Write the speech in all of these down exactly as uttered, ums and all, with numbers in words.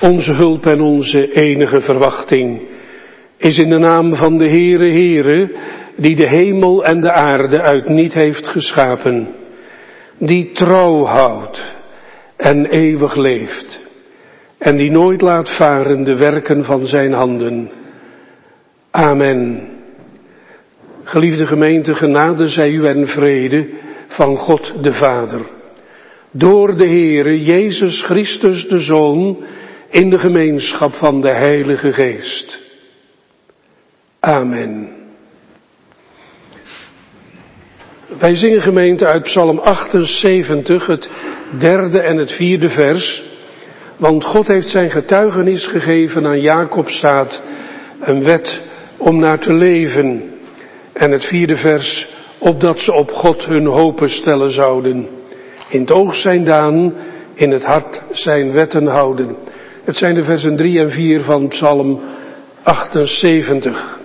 Onze hulp en onze enige verwachting is in de naam van de Heere Heere, die de hemel en de aarde uit niet heeft geschapen, die trouw houdt en eeuwig leeft en die nooit laat varen de werken van zijn handen. Amen. Geliefde gemeente, genade zij u en vrede van God de Vader, door de Heere Jezus Christus de Zoon, in de gemeenschap van de Heilige Geest. Amen. Wij zingen, gemeente, uit Psalm achtenzeventig, het derde en het vierde vers. Want God heeft zijn getuigenis gegeven aan Jacobstaat, een wet om naar te leven. En het vierde vers, opdat ze op God hun hopen stellen zouden. In het oog zijn daan, in het hart zijn wetten houden. Het zijn de versen drie en vier van Psalm achtenzeventig.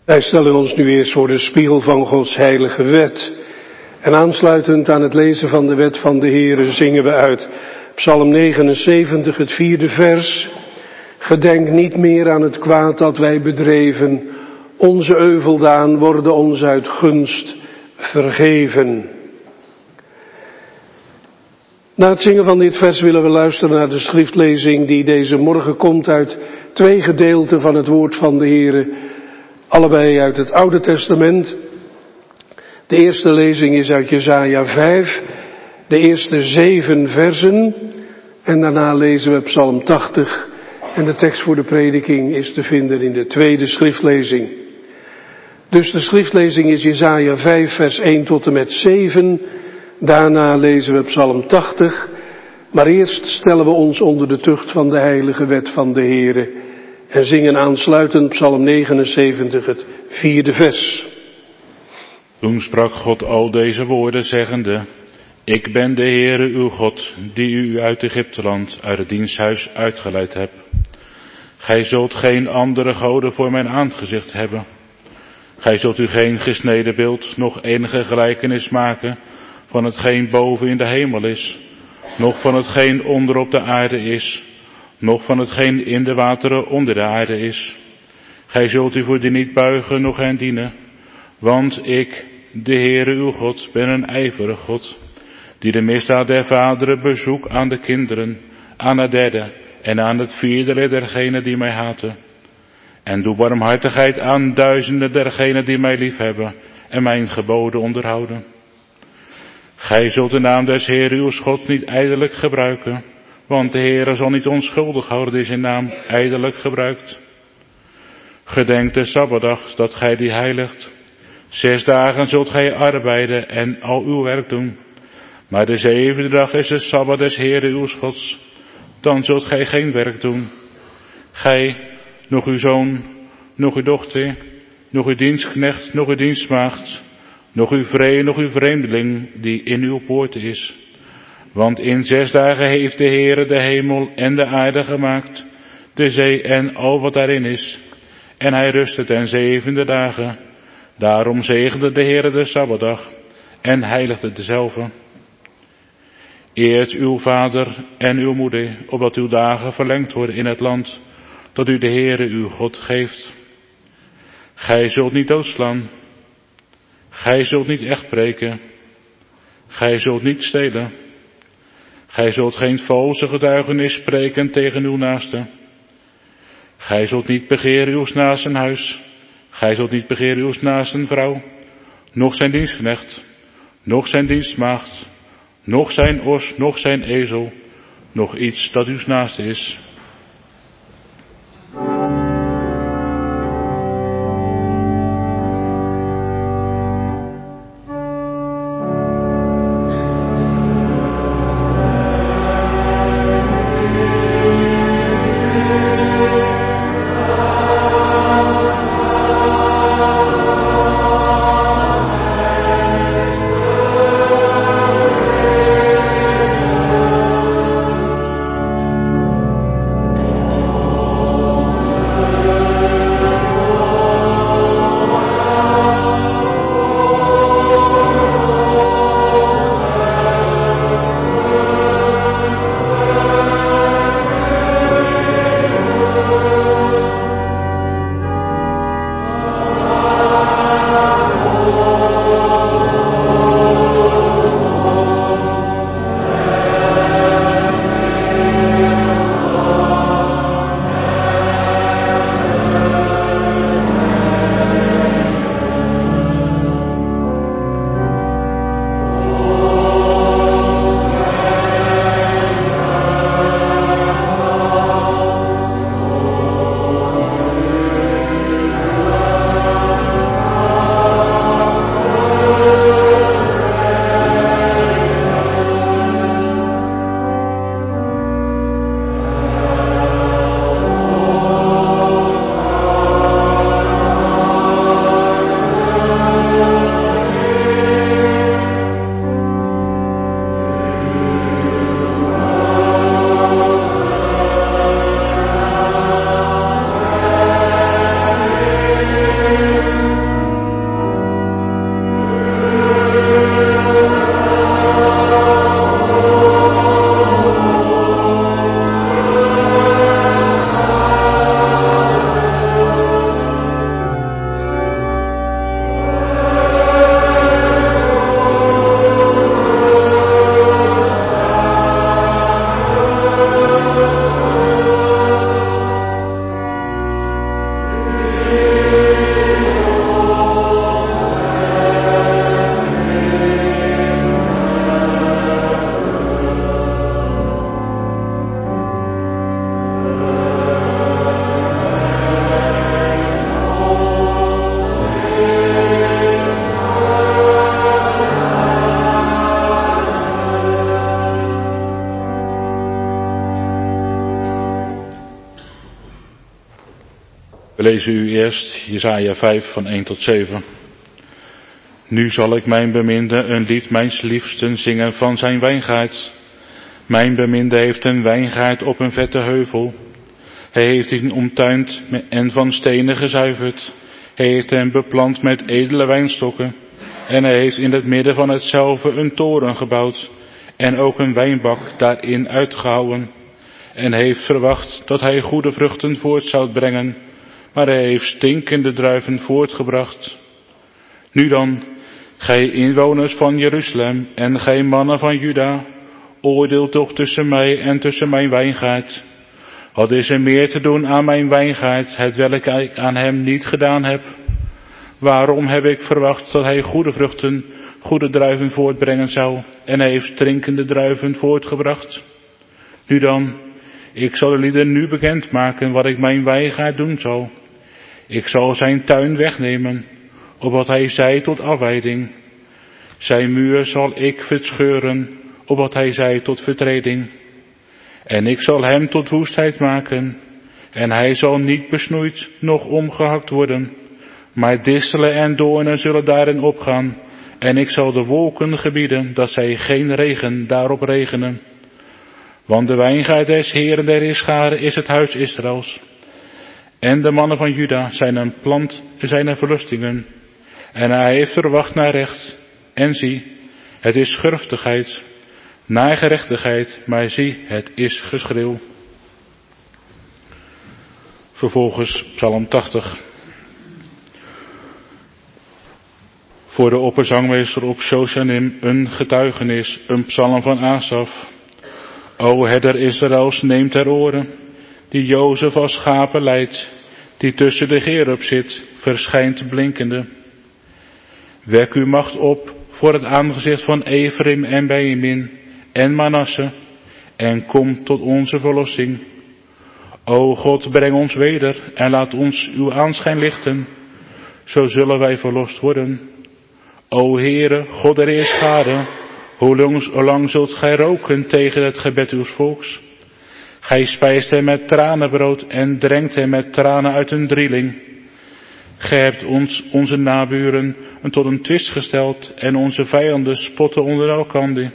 Wij stellen ons nu eerst voor de spiegel van Gods heilige wet. En aansluitend aan het lezen van de wet van de Heere zingen we uit Psalm negenenzeventig, het vierde vers. Gedenk niet meer aan het kwaad dat wij bedreven. Onze euveldaan worden ons uit gunst vergeven. Na het zingen van dit vers willen we luisteren naar de schriftlezing die deze morgen komt uit twee gedeelten van het woord van de Heere. Allebei uit het Oude Testament. De eerste lezing is uit Jesaja vijf, de eerste zeven versen. En daarna lezen we Psalm tachtig. En de tekst voor de prediking is te vinden in de tweede schriftlezing. Dus de schriftlezing is Jesaja vijf, vers één tot en met zeven. Daarna lezen we Psalm tachtig. Maar eerst stellen we ons onder de tucht van de heilige wet van de Heere. En zingen aansluitend Psalm negenenzeventig, het vierde vers. Toen sprak God al deze woorden zeggende: Ik ben de Heere uw God, die u uit Egypteland, uit het diensthuis uitgeleid heb. Gij zult geen andere goden voor mijn aangezicht hebben. Gij zult u geen gesneden beeld, noch enige gelijkenis maken van hetgeen boven in de hemel is, noch van hetgeen onder op de aarde is, noch van hetgeen in de wateren onder de aarde is. Gij zult u voor die niet buigen, noch hen dienen, want ik, de Heere uw God, ben een ijverige God, die de misdaad der vaderen bezoek aan de kinderen, aan het derde en aan het vierde lid dergenen die mij haten. En doe barmhartigheid aan duizenden dergenen die mij liefhebben en mijn geboden onderhouden. Gij zult de naam des Heere uw Gods niet ijdelijk gebruiken, want de Heere zal niet onschuldig houden die zijn naam ijdelijk gebruikt. Gedenk de Sabbatdag, dat gij die heiligt. Zes dagen zult gij arbeiden en al uw werk doen. Maar de zevende dag is de Sabbat des Heere uw Gods. Dan zult gij geen werk doen. Gij, nog uw zoon, nog uw dochter, nog uw dienstknecht, nog uw dienstmaagd, nog uw vree, nog uw vreemdeling die in uw poorten is. Want in zes dagen heeft de Heere de hemel en de aarde gemaakt, de zee en al wat daarin is. En hij rustte ten zevende dagen. Daarom zegende de Heere de Sabbatdag en heiligde dezelve. Eert uw vader en uw moeder, opdat uw dagen verlengd worden in het land dat u de Heere uw God geeft. Gij zult niet doodslaan. Gij zult niet echt breken. Gij zult niet stelen. Gij zult geen valse getuigenis spreken tegen uw naaste. Gij zult niet begeren uw naasten huis. Gij zult niet begeren uw naasten vrouw, noch zijn dienstknecht, noch zijn dienstmaagd, noch zijn os, noch zijn ezel, noch iets dat uw naaste is. lezen u eerst Jesaja vijf van één tot zeven. Nu zal ik mijn beminde een lied mijns liefsten zingen van zijn wijngaard. Mijn beminde heeft een wijngaard op een vette heuvel. Hij heeft hem omtuind en van stenen gezuiverd. Hij heeft hem beplant met edele wijnstokken. En hij heeft in het midden van hetzelve een toren gebouwd. En ook een wijnbak daarin uitgehouwen. En hij heeft verwacht dat hij goede vruchten voort zou brengen. Maar hij heeft stinkende druiven voortgebracht. Nu dan, gij inwoners van Jeruzalem en gij mannen van Juda, oordeel toch tussen mij en tussen mijn wijngaard. Wat is er meer te doen aan mijn wijngaard, hetwelk ik aan hem niet gedaan heb? Waarom heb ik verwacht dat hij goede vruchten, goede druiven voortbrengen zou, en hij heeft stinkende druiven voortgebracht? Nu dan, ik zal de lieden nu bekendmaken wat ik mijn wijngaard doen zal. Ik zal zijn tuin wegnemen, opdat hij zei tot afwijding. Zijn muur zal ik verscheuren, opdat hij zei tot vertreding. En ik zal hem tot woestheid maken, en hij zal niet besnoeid, noch omgehakt worden. Maar distelen en doornen zullen daarin opgaan, en ik zal de wolken gebieden, dat zij geen regen daarop regenen. Want de wijngaard des Heeren der Heerscharen is het huis Israëls. En de mannen van Juda zijn een plant zijn verlustingen. En hij heeft verwacht naar recht. En zie, het is schurftigheid, naar gerechtigheid, maar zie, het is geschreeuw. Vervolgens Psalm tachtig. Voor de opperzangmeester op Shoshanim een getuigenis, een psalm van Asaf. O herder Israëls, neemt ter oren, die Jozef als schapen leidt, die tussen de gerub zit, verschijnt blinkende. Wek uw macht op voor het aangezicht van Ephraim en Benjamin en Manasse, en kom tot onze verlossing. O God, breng ons weder en laat ons uw aanschijn lichten, zo zullen wij verlost worden. O Heere, God der Heerscharen, hoe lang, hoe lang zult gij roken tegen het gebed uws volks? Gij spijst hem met tranenbrood en drenkt hem met tranen uit een drieling. Gij hebt ons, onze naburen, tot een twist gesteld en onze vijanden spotten onder elkander.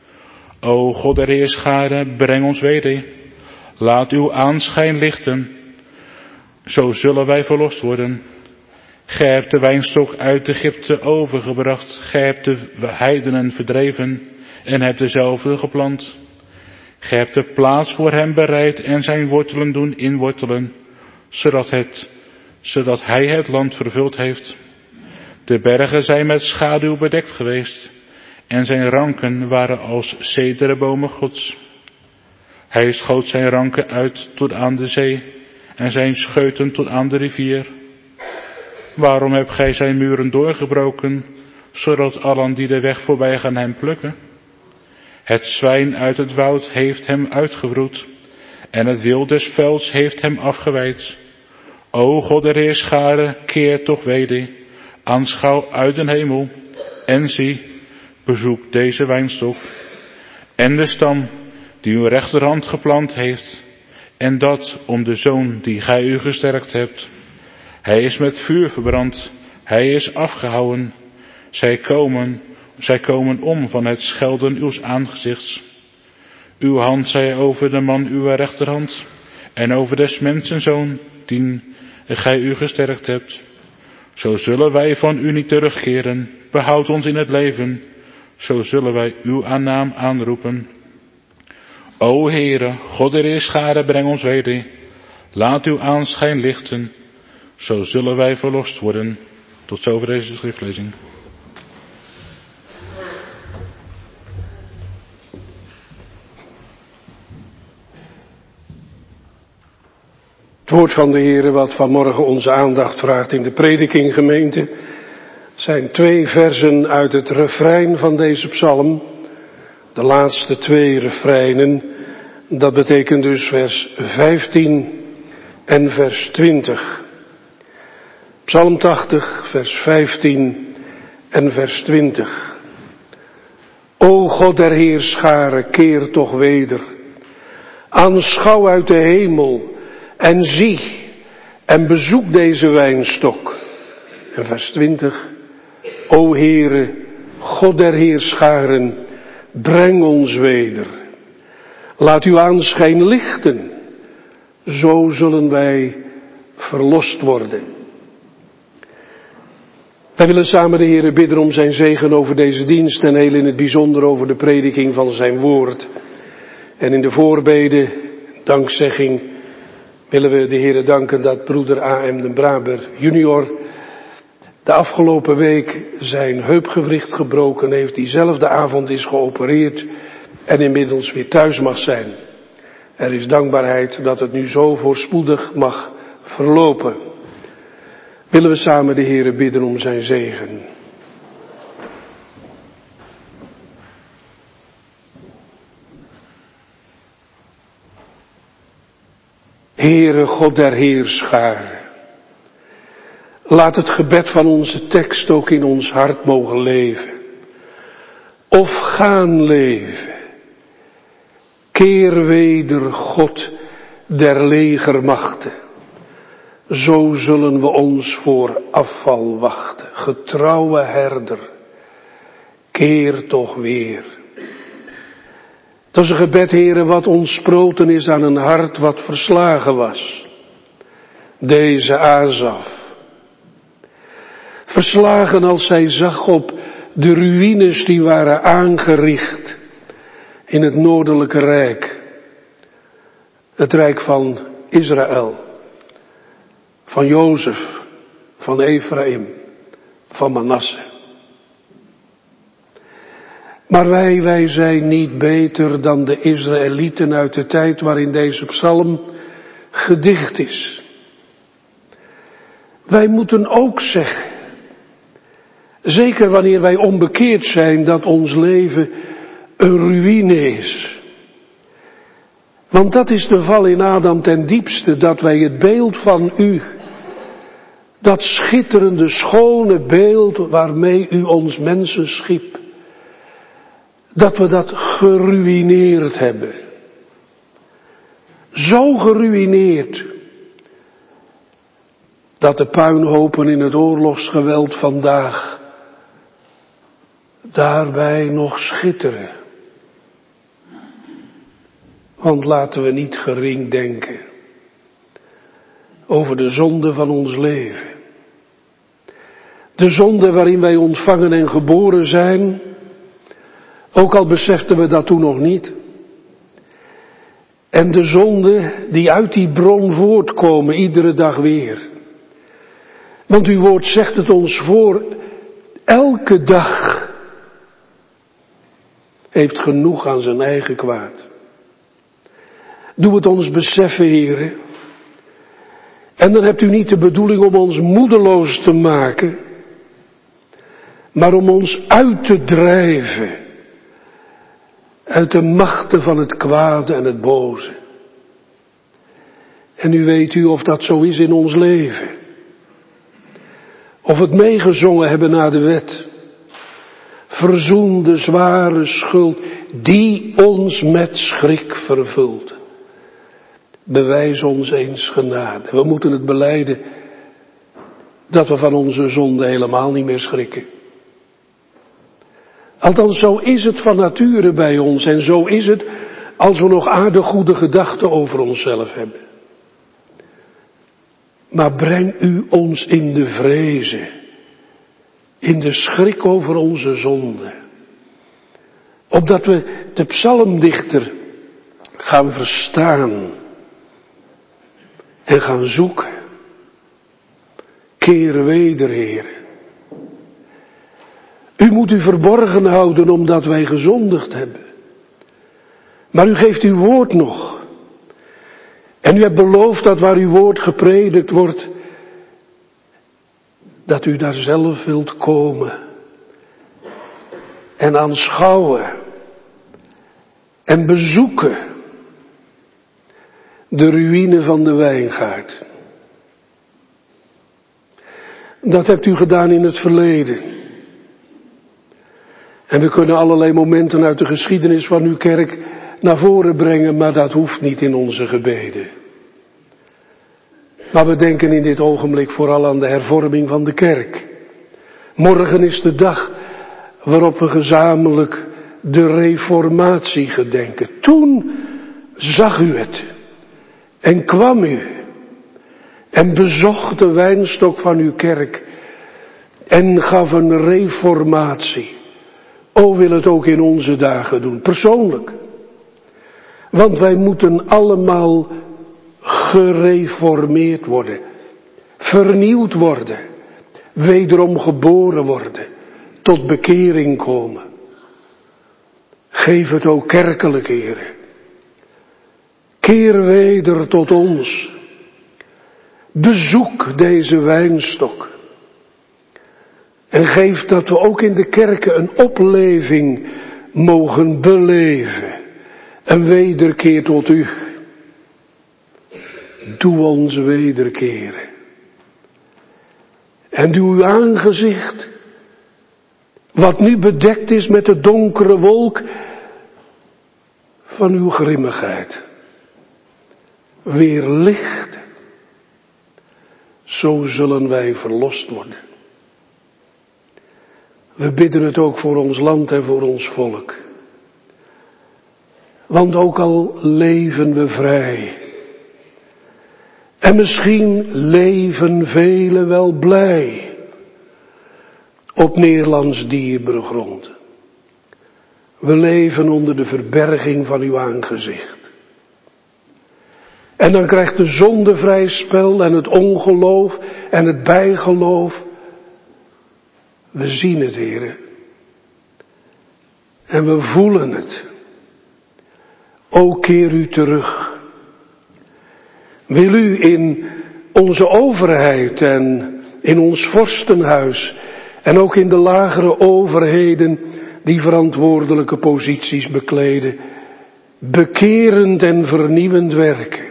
O God der Heerscharen, breng ons weder. Laat uw aanschijn lichten, zo zullen wij verlost worden. Gij hebt de wijnstok uit Egypte overgebracht. Gij hebt de heidenen verdreven en hebt dezelfde geplant. Gij hebt de plaats voor hem bereid en zijn wortelen doen inwortelen, zodat, het, zodat hij het land vervuld heeft. De bergen zijn met schaduw bedekt geweest en zijn ranken waren als cederbomen Gods. Hij schoot zijn ranken uit tot aan de zee en zijn scheuten tot aan de rivier. Waarom hebt gij zijn muren doorgebroken, zodat allen die de weg voorbij gaan hem plukken? Het zwijn uit het woud heeft hem uitgevroed, en het wild des velds heeft hem afgeweid. O God der Heerscharen, keer toch weder, aanschouw uit den hemel, en zie, bezoek deze wijnstok, en de stam die uw rechterhand geplant heeft, en dat om de zoon die gij u gesterkt hebt. Hij is met vuur verbrand, hij is afgehouwen. Zij komen, zij komen om van het schelden uws aangezichts. Uw hand zij over de man uw rechterhand, en over des mensen zoon, die gij u gesterkt hebt. Zo zullen wij van u niet terugkeren, behoud ons in het leven, zo zullen wij uw naam aanroepen. O Heere, God der Heerscharen, breng ons weder, laat uw aanschijn lichten, zo zullen wij verlost worden. Tot zover deze schriftlezing. Het woord van de Heere wat vanmorgen onze aandacht vraagt in de predikinggemeente zijn twee versen uit het refrein van deze psalm. De laatste twee refreinen, dat betekent dus vers vijftien en vers twintig. Psalm tachtig, vers vijftien en vers twintig. O God der Heerscharen, keer toch weder. Aanschouw uit de hemel en zie, en bezoek deze wijnstok. En vers twintig. O Heere, God der heerscharen, breng ons weder. Laat uw aanschijn lichten, zo zullen wij verlost worden. Wij willen samen de Heere bidden om zijn zegen over deze dienst en heel in het bijzonder over de prediking van zijn woord. En in de voorbede, dankzegging, willen we de Heere danken dat broeder A M den Braber junior de afgelopen week zijn heupgewricht gebroken heeft, diezelfde avond is geopereerd en inmiddels weer thuis mag zijn. Er is dankbaarheid dat het nu zo voorspoedig mag verlopen. Willen we samen de Heere bidden om zijn zegen. Heere God der heerscharen, laat het gebed van onze tekst ook in ons hart mogen leven. Of gaan leven. Keer weder, God der legermachten. Zo zullen we ons voor afval wachten. Getrouwe herder, keer toch weer. Dat is een gebed, Heere, wat ontsproten is aan een hart wat verslagen was. Deze Asaf. Verslagen als zij zag op de ruïnes die waren aangericht in het noordelijke rijk. Het rijk van Israël, van Jozef, van Ephraim, van Manasse. Maar wij, wij zijn niet beter dan de Israëlieten uit de tijd waarin deze psalm gedicht is. Wij moeten ook zeggen, zeker wanneer wij onbekeerd zijn, dat ons leven een ruïne is. Want dat is de val in Adam ten diepste, dat wij het beeld van u, dat schitterende, schone beeld waarmee u ons mensen schiep, dat we dat geruïneerd hebben. Zo geruïneerd, dat de puinhopen in het oorlogsgeweld vandaag daarbij nog schitteren. Want laten we niet gering denken over de zonde van ons leven. De zonde waarin wij ontvangen en geboren zijn, ook al beseften we dat toen nog niet. En de zonde die uit die bron voortkomen, iedere dag weer. Want uw woord zegt het ons voor, elke dag heeft genoeg aan zijn eigen kwaad. Doe het ons beseffen, Heere. En dan hebt u niet de bedoeling om ons moedeloos te maken, maar om ons uit te drijven uit de machten van het kwade en het boze. En nu weet u of dat zo is in ons leven. Of we het meegezongen hebben na de wet. Verzoen de zware schuld die ons met schrik vervult. Bewijs ons eens genade. We moeten het belijden dat we van onze zonde helemaal niet meer schrikken. Althans, zo is het van nature bij ons en zo is het als we nog aardig goede gedachten over onszelf hebben. Maar breng u ons in de vrezen, in de schrik over onze zonde. Opdat we de psalmdichter gaan verstaan en gaan zoeken. Keer weder, Heer. U moet u verborgen houden omdat wij gezondigd hebben. Maar u geeft uw woord nog. En u hebt beloofd dat waar uw woord gepredikt wordt, dat u daar zelf wilt komen. En aanschouwen. En bezoeken. De ruïne van de wijngaard. Dat hebt u gedaan in het verleden. En we kunnen allerlei momenten uit de geschiedenis van uw kerk naar voren brengen, maar dat hoeft niet in onze gebeden. Maar we denken in dit ogenblik vooral aan de hervorming van de kerk. Morgen is de dag waarop we gezamenlijk de reformatie gedenken. Toen zag u het en kwam u en bezocht de wijnstok van uw kerk en gaf een reformatie. O, wil het ook in onze dagen doen, persoonlijk. Want wij moeten allemaal gereformeerd worden, vernieuwd worden, wederom geboren worden, tot bekering komen. Geef het ook kerkelijk, Heere. Keer weder tot ons. Bezoek deze wijnstok. En geef dat we ook in de kerken een opleving mogen beleven. Een wederkeer tot u. Doe ons wederkeren. En doe uw aangezicht, wat nu bedekt is met de donkere wolk van uw grimmigheid, weer licht. Zo zullen wij verlost worden. We bidden het ook voor ons land en voor ons volk. Want ook al leven we vrij, en misschien leven velen wel blij op Nederlands dierbare grond. We leven onder de verberging van uw aangezicht. En dan krijgt de zonde vrij spel en het ongeloof en het bijgeloof. We zien het, Heere. En we voelen het. O, keer u terug. Wil u in onze overheid en in ons vorstenhuis en ook in de lagere overheden die verantwoordelijke posities bekleden, bekerend en vernieuwend werken.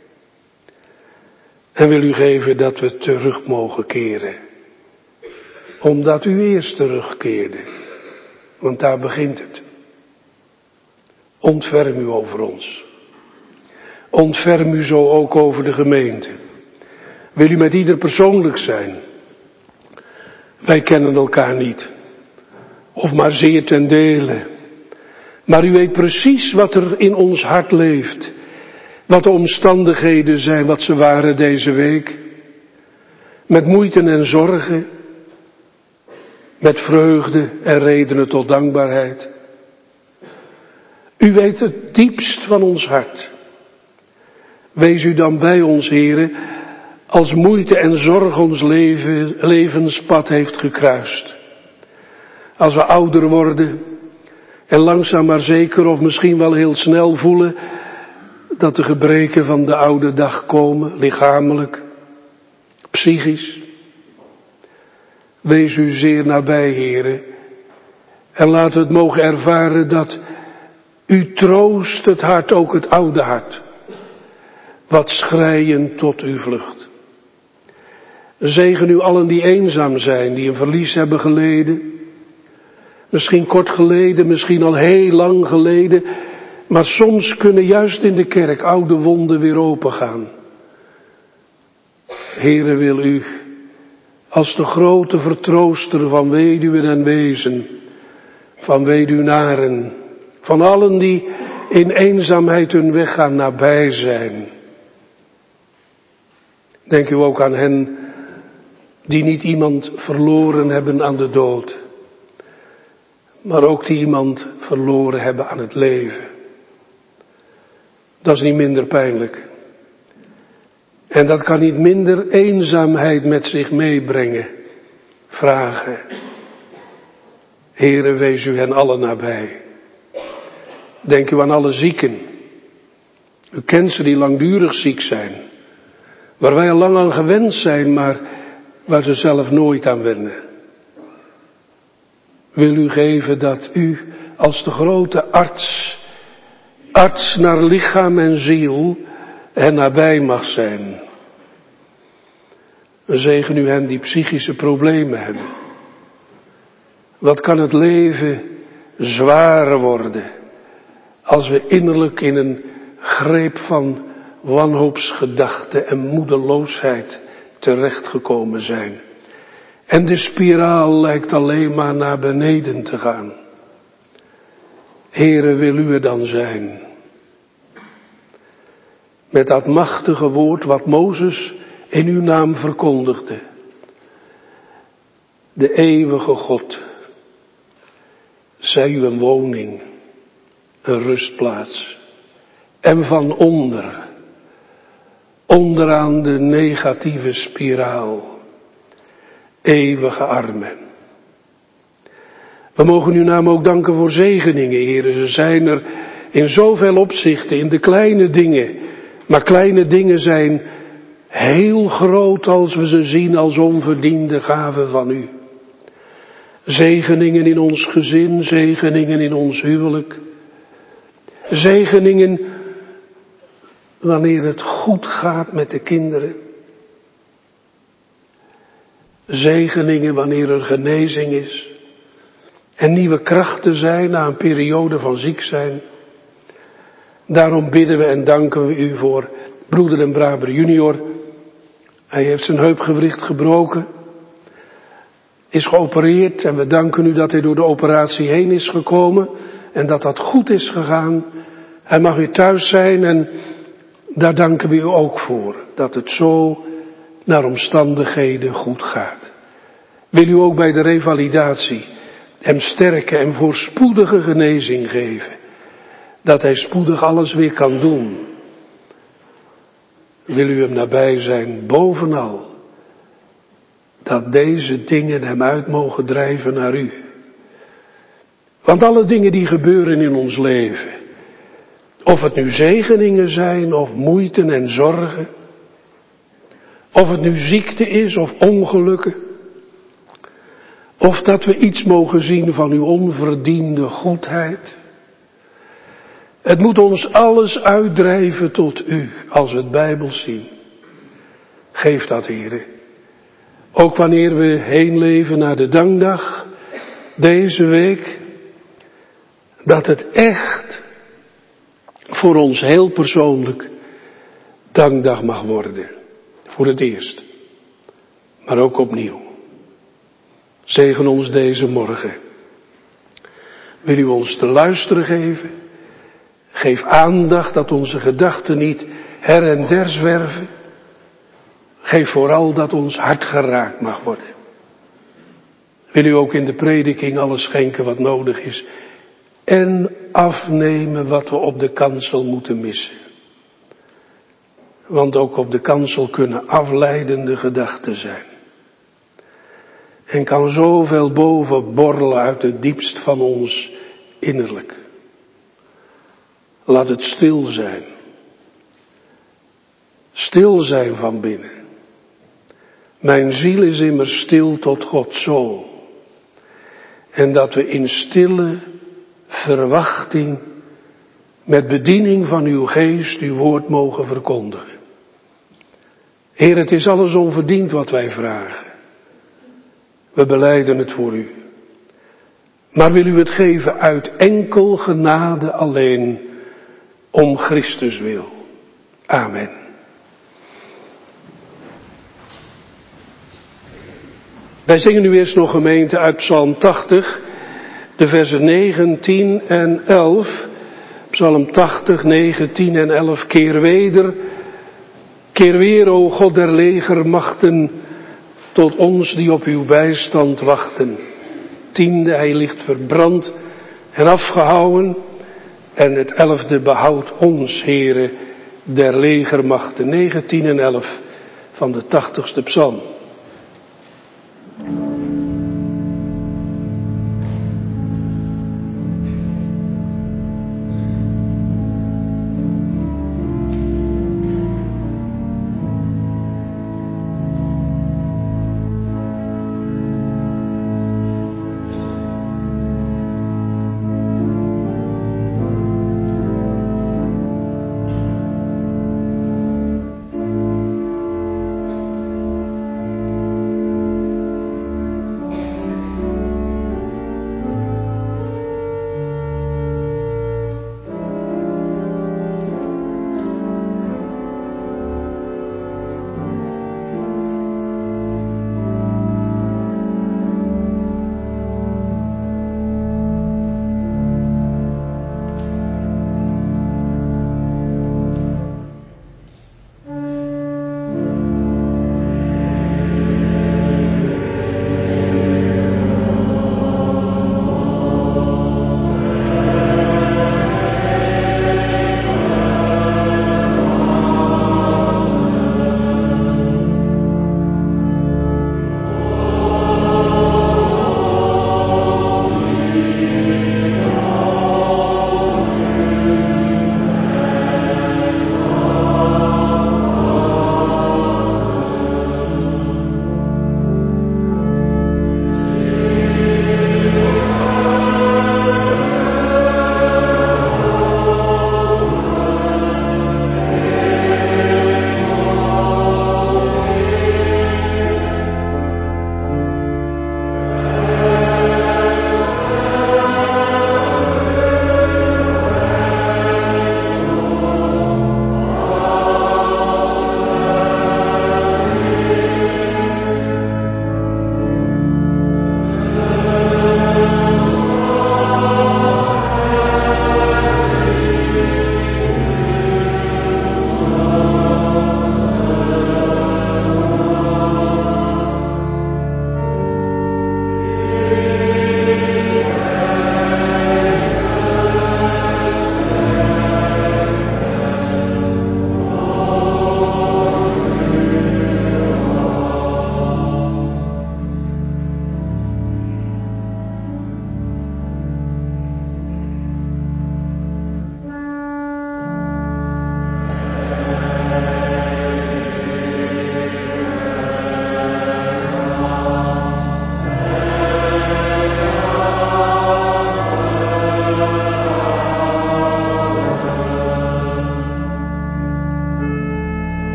En wil u geven dat we terug mogen keren. Omdat u eerst terugkeerde. Want daar begint het. Ontferm u over ons. Ontferm u zo ook over de gemeente. Wil u met ieder persoonlijk zijn? Wij kennen elkaar niet. Of maar zeer ten dele. Maar u weet precies wat er in ons hart leeft. Wat de omstandigheden zijn, wat ze waren deze week. Met moeite en zorgen. Met vreugde en redenen tot dankbaarheid. U weet het diepst van ons hart. Wees u dan bij ons, Heere, als moeite en zorg ons leven, levenspad heeft gekruist. Als we ouder worden en langzaam maar zeker of misschien wel heel snel voelen dat de gebreken van de oude dag komen, lichamelijk, psychisch. Wees u zeer nabij, Heere, en laten we het mogen ervaren dat u troost het hart, ook het oude hart, wat schreiend tot u vlucht. Zegen u allen die eenzaam zijn, die een verlies hebben geleden. Misschien kort geleden, misschien al heel lang geleden. Maar soms kunnen juist in de kerk oude wonden weer opengaan. Heere, wil u als de grote vertrooster van weduwen en wezen, van weduwnaren, van allen die in eenzaamheid hun weg gaan, nabij zijn. Denk u ook aan hen die niet iemand verloren hebben aan de dood, maar ook die iemand verloren hebben aan het leven. Dat is niet minder pijnlijk. En dat kan niet minder eenzaamheid met zich meebrengen. Vragen. Heere, wees u hen allen nabij. Denk u aan alle zieken. U kent ze die langdurig ziek zijn. Waar wij al lang aan gewend zijn, maar waar ze zelf nooit aan wennen. Wil u geven dat u als de grote arts, arts naar lichaam en ziel, hen nabij mag zijn. Zegen u hen die psychische problemen hebben. Wat kan het leven zwaar worden als we innerlijk in een greep van wanhoopsgedachten en moedeloosheid terechtgekomen zijn. En de spiraal lijkt alleen maar naar beneden te gaan. Heere, wil u er dan zijn? Met dat machtige woord wat Mozes in uw naam verkondigde. De eeuwige God, zij u een woning, een rustplaats. En van onder, onderaan de negatieve spiraal, eeuwige armen. We mogen uw naam ook danken voor zegeningen, Heere. Ze zijn er in zoveel opzichten, in de kleine dingen. Maar kleine dingen zijn heel groot als we ze zien als onverdiende gaven van u. Zegeningen in ons gezin, zegeningen in ons huwelijk. Zegeningen wanneer het goed gaat met de kinderen. Zegeningen wanneer er genezing is. En nieuwe krachten zijn na een periode van ziek zijn. Daarom bidden we en danken we u voor broeder en Braber junior. Hij heeft zijn heupgewricht gebroken. Is geopereerd en we danken u dat hij door de operatie heen is gekomen. En dat dat goed is gegaan. Hij mag weer thuis zijn en daar danken we u ook voor. Dat het zo naar omstandigheden goed gaat. Wil u ook bij de revalidatie hem sterke en voorspoedige genezing geven. Dat hij spoedig alles weer kan doen. Wil u hem nabij zijn bovenal. Dat deze dingen hem uit mogen drijven naar u. Want alle dingen die gebeuren in ons leven. Of het nu zegeningen zijn of moeiten en zorgen. Of het nu ziekte is of ongelukken. Of dat we iets mogen zien van uw onverdiende goedheid. Het moet ons alles uitdrijven tot u, als we het Bijbels zien. Geef dat, Heere. Ook wanneer we heen leven naar de dankdag, deze week, dat het echt voor ons heel persoonlijk dankdag mag worden. Voor het eerst. Maar ook opnieuw. Zegen ons deze morgen. Wil u ons te luisteren geven? Geef aandacht dat onze gedachten niet her en der zwerven. Geef vooral dat ons hart geraakt mag worden. Wil u ook in de prediking alles schenken wat nodig is. En afnemen wat we op de kansel moeten missen. Want ook op de kansel kunnen afleidende gedachten zijn. En kan zoveel boven borrelen uit het diepst van ons innerlijk. Laat het stil zijn. Stil zijn van binnen. Mijn ziel is immers stil tot God zo. En dat we in stille verwachting met bediening van uw geest uw woord mogen verkondigen. Heer, het is alles onverdiend wat wij vragen. We belijden het voor u. Maar wil u het geven uit enkel genade alleen, om Christus wil. Amen. Wij zingen nu eerst nog, gemeente, uit Psalm tachtig, de versen negen, tien en elf. Psalm tachtig, negen, tien en elf. Keer weder, keer weer, o God der legermachten, tot ons die op uw bijstand wachten. Tiende, hij ligt verbrand en afgehouwen. En het elfde, behoud ons, Heere, der legermachten. negen, tien en elf van de tachtigste psalm.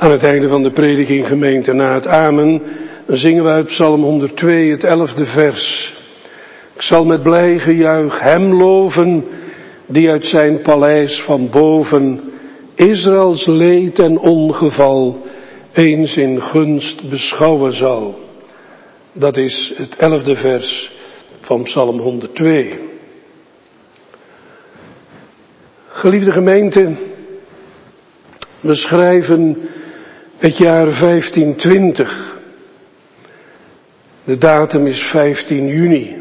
Aan het einde van de prediking, gemeente, na het amen, dan zingen we uit Psalm honderdtwee, het elfde vers. Ik zal met blij gejuich hem loven, die uit zijn paleis van boven Israëls leed en ongeval eens in gunst beschouwen zal. Dat is het elfde vers van Psalm honderdtwee. Geliefde gemeente, we schrijven het jaar vijftientwintig. De datum is vijftien juni.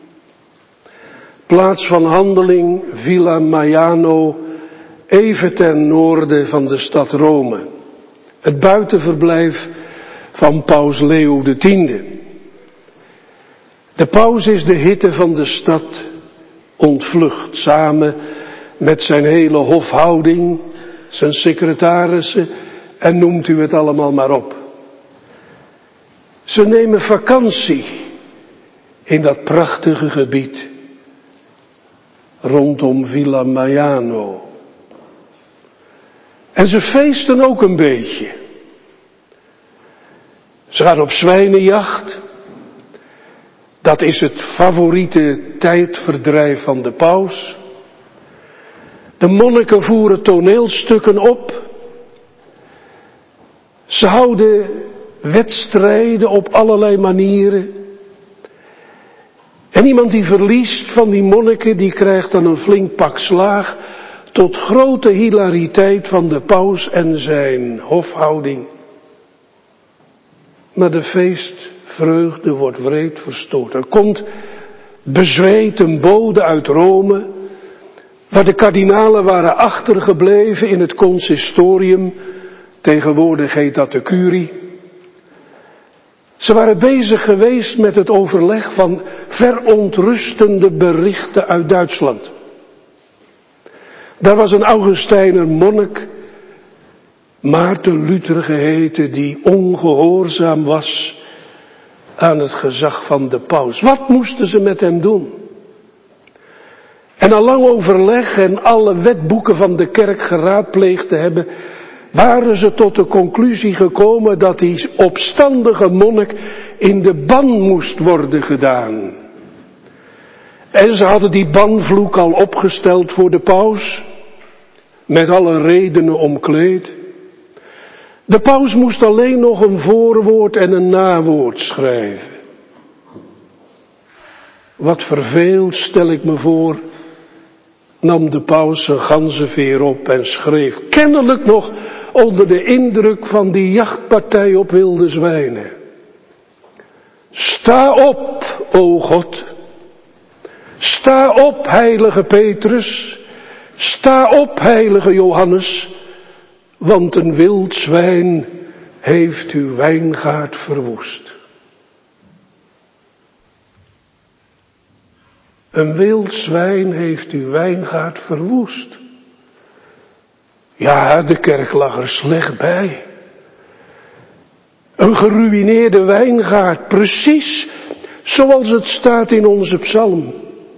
Plaats van handeling Villa Maiano, even ten noorden van de stad Rome. Het buitenverblijf van paus Leo de Tiende. De paus is de hitte van de stad ontvlucht, samen met zijn hele hofhouding, zijn secretarissen en noemt u het allemaal maar op. Ze nemen vakantie in dat prachtige gebied rondom Villa Maiano. En ze feesten ook een beetje. Ze gaan op zwijnenjacht. Dat is het favoriete tijdverdrijf van de paus. De monniken voeren toneelstukken op. Ze houden wedstrijden op allerlei manieren. En iemand die verliest van die monniken, die krijgt dan een flink pak slaag, tot grote hilariteit van de paus en zijn hofhouding. Maar de feestvreugde wordt wreed verstoord. Er komt bezweet een bode uit Rome, waar de kardinalen waren achtergebleven in het consistorium, tegenwoordig heet dat de curie. Ze waren bezig geweest met het overleg van verontrustende berichten uit Duitsland. Daar was een Augustijner monnik, Maarten Luther geheten, die ongehoorzaam was aan het gezag van de paus. Wat moesten ze met hem doen? En na lang overleg en alle wetboeken van de kerk geraadpleegd te hebben, waren ze tot de conclusie gekomen dat die opstandige monnik in de ban moest worden gedaan. En ze hadden die banvloek al opgesteld voor de paus, met alle redenen omkleed. De paus moest alleen nog een voorwoord en een nawoord schrijven. Wat verveeld, stel ik me voor, nam de paus zijn ganzenveer op en schreef, kennelijk nog onder de indruk van die jachtpartij op wilde zwijnen. Sta op, o God. Sta op, heilige Petrus. Sta op, heilige Johannes. Want een wild zwijn heeft uw wijngaard verwoest. Een wild zwijn heeft uw wijngaard verwoest. Ja, de kerk lag er slecht bij. Een geruïneerde wijngaard, precies zoals het staat in onze psalm.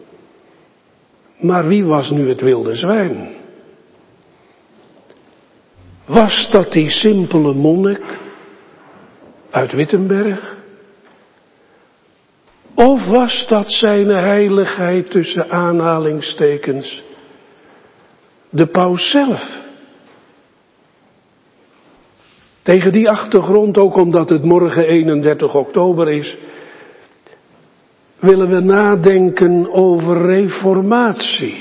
Maar wie was nu het wilde zwijn? Was dat die simpele monnik uit Wittenberg? Of was dat zijn heiligheid tussen aanhalingstekens, de paus zelf? Tegen die achtergrond, ook omdat het morgen eenendertig oktober is, willen we nadenken over reformatie.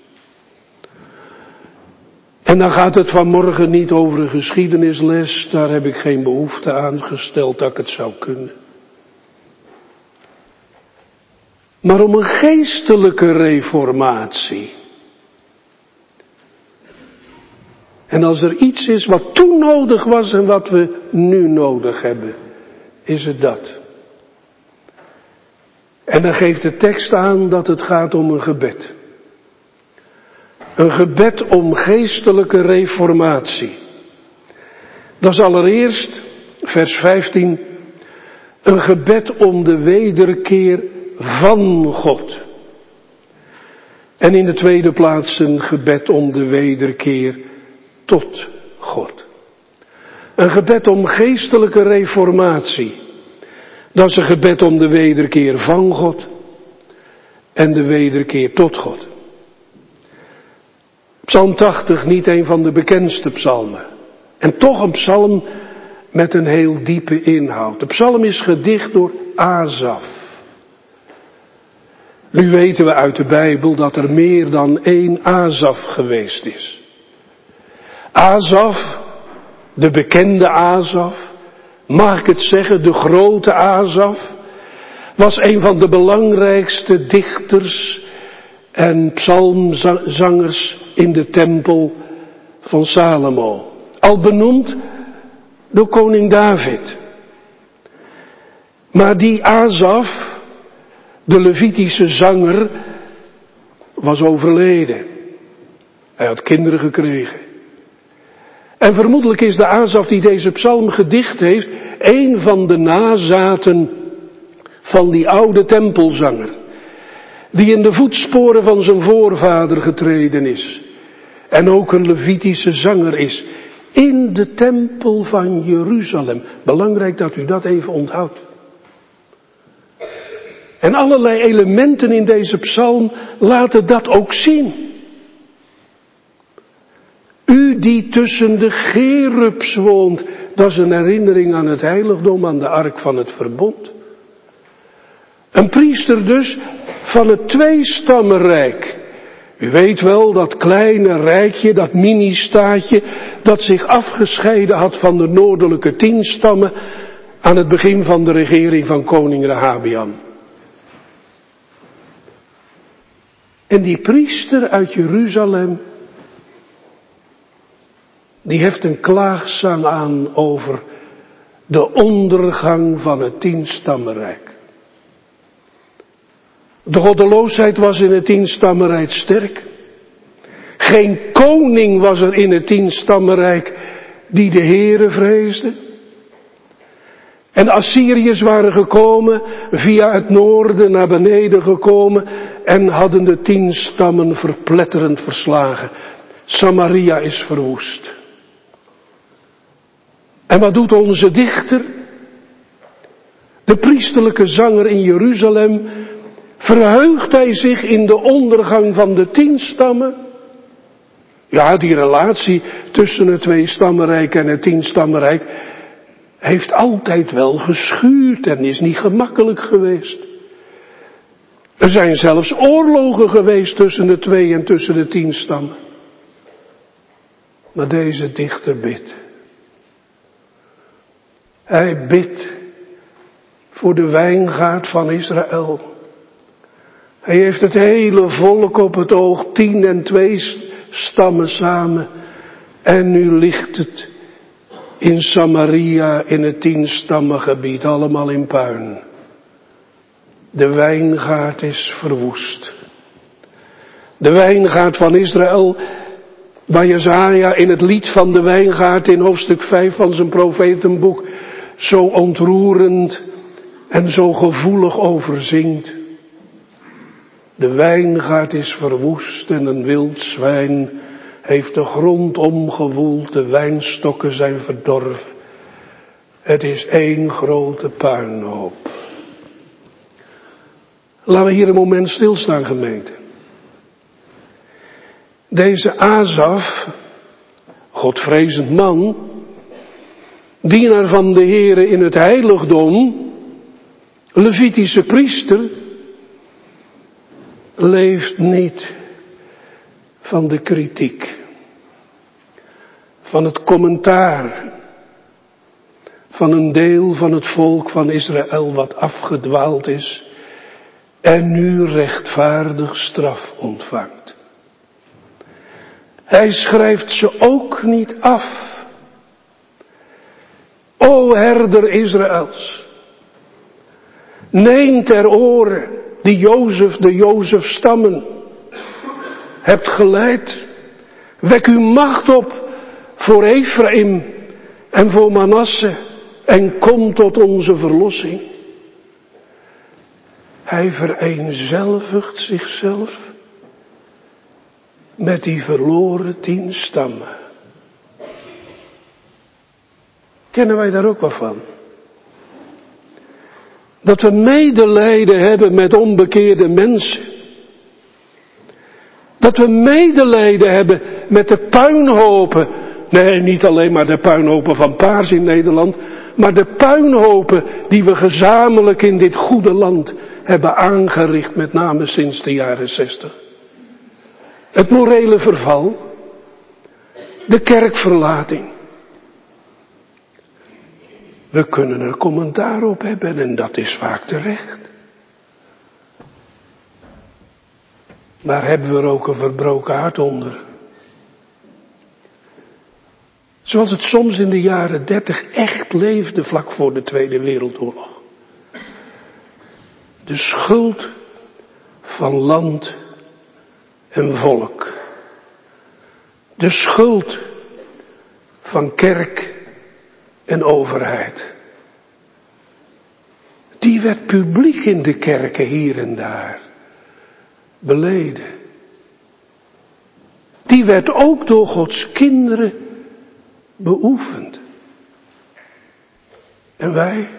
En dan gaat het vanmorgen niet over een geschiedenisles, daar heb ik geen behoefte aan gesteld dat ik het zou kunnen. Maar om een geestelijke reformatie. En als er iets is wat toen nodig was en wat we nu nodig hebben, is het dat. En dan geeft de tekst aan dat het gaat om een gebed. Een gebed om geestelijke reformatie. Dat is allereerst, vers vijftien, een gebed om de wederkeer van God. En in de tweede plaats een gebed om de wederkeer tot God. Een gebed om geestelijke reformatie. Dat is een gebed om de wederkeer van God en de wederkeer tot God. Psalm tachtig, niet een van de bekendste psalmen. En toch een psalm met een heel diepe inhoud. De psalm is gedicht door Asaf. Nu weten we uit de Bijbel dat er meer dan één Asaf geweest is. Asaf, de bekende Asaf, mag ik het zeggen, de grote Asaf, was een van de belangrijkste dichters en psalmzangers in de tempel van Salomo. Al benoemd door koning David. Maar die Asaf, de Levitische zanger, was overleden. Hij had kinderen gekregen. En vermoedelijk is de Asaf die deze psalm gedicht heeft, een van de nazaten van die oude tempelzanger, die in de voetsporen van zijn voorvader getreden is. En ook een Levitische zanger is. In de tempel van Jeruzalem. Belangrijk dat u dat even onthoudt. En allerlei elementen in deze psalm laten dat ook zien. U die tussen de cherubs woont. Dat is een herinnering aan het heiligdom, aan de ark van het verbond. Een priester dus van het tweestammenrijk. U weet wel, dat kleine rijkje, dat mini-staatje, dat zich afgescheiden had van de noordelijke tien stammen aan het begin van de regering van koning Rehabeam. En die priester uit Jeruzalem, die heeft een klaagzang aan over de ondergang van het tienstammenrijk. De goddeloosheid was in het tienstammenrijk sterk. Geen koning was er in het tienstammenrijk die de Heere vreesde. En de Assyriërs waren gekomen, via het noorden naar beneden gekomen en hadden de tien stammen verpletterend verslagen. Samaria is verwoest. En wat doet onze dichter? De priesterlijke zanger in Jeruzalem. Verheugt hij zich in de ondergang van de tien stammen? Ja, die relatie tussen het tweestammenrijk en het tienstammenrijk heeft altijd wel geschuurd en is niet gemakkelijk geweest. Er zijn zelfs oorlogen geweest tussen de twee en tussen de tien stammen. Maar deze dichter bidt. Hij bidt voor de wijngaard van Israël. Hij heeft het hele volk op het oog, tien en twee stammen samen. En nu ligt het in Samaria, in het tienstammengebied, allemaal in puin. De wijngaard is verwoest. De wijngaard van Israël, waar Jesaja in het lied van de wijngaard in hoofdstuk vijf van zijn profetenboek zo ontroerend en zo gevoelig over zingt. De wijngaard is verwoest en een wild zwijn heeft de grond omgewoeld, de wijnstokken zijn verdorven. Het is één grote puinhoop. Laten we hier een moment stilstaan, gemeente. Deze Asaf, godvrezend man, dienaar van de Heere in het heiligdom, Levitische priester, leeft niet van de kritiek, van het commentaar, van een deel van het volk van Israël wat afgedwaald is en nu rechtvaardig straf ontvangt. Hij schrijft ze ook niet af. O herder Israëls, neem ter oren die Jozef, de Jozef-stammen hebt geleid. Wek uw macht op voor Ephraim en voor Manasse en kom tot onze verlossing. Hij vereenzelvigt zichzelf met die verloren tien stammen. Kennen wij daar ook wat van? Dat we medelijden hebben met onbekeerde mensen. Dat we medelijden hebben met de puinhopen. Nee, niet alleen maar de puinhopen van Paars in Nederland. Maar de puinhopen die we gezamenlijk in dit goede land hebben aangericht. Met name sinds de jaren zestig. Het morele verval. De kerkverlating. We kunnen er commentaar op hebben en dat is vaak terecht. Maar hebben we er ook een verbroken hart onder? Zoals het soms in de jaren dertig echt leefde vlak voor de Tweede Wereldoorlog. De schuld van land en volk. De schuld van kerk en overheid. Die werd publiek in de kerken hier en daar beleden. Die werd ook door Gods kinderen beoefend. En wij?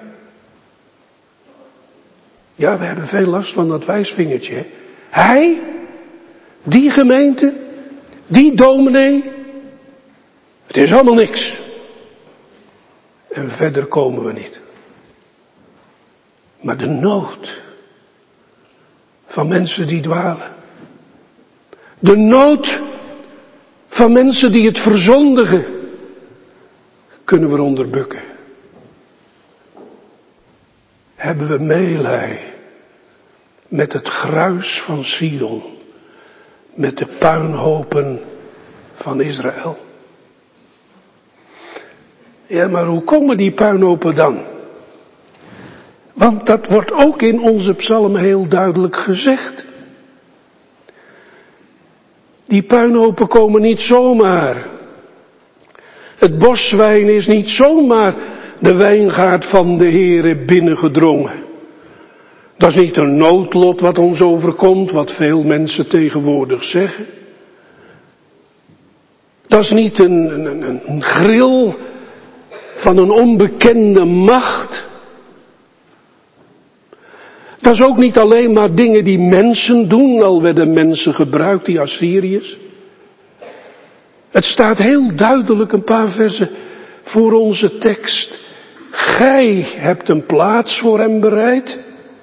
Ja, we hebben veel last van dat wijsvingertje. Hè? Hij, die gemeente, die dominee, het is allemaal niks. En verder komen we niet. Maar de nood van mensen die dwalen. De nood van mensen die het verzondigen. Kunnen we eronder bukken. Hebben we meelij met het gruis van Sion. Met de puinhopen van Israël. Ja, maar hoe komen die puinhopen dan? Want dat wordt ook in onze psalm heel duidelijk gezegd. Die puinhopen komen niet zomaar. Het boswijn is niet zomaar de wijngaard van de Heere binnengedrongen. Dat is niet een noodlot wat ons overkomt, wat veel mensen tegenwoordig zeggen. Dat is niet een, een, een gril van een onbekende macht. Dat is ook niet alleen maar dingen die mensen doen, al werden mensen gebruikt, die Assyriërs. Het staat heel duidelijk een paar versen voor onze tekst. Gij hebt een plaats voor hem bereid.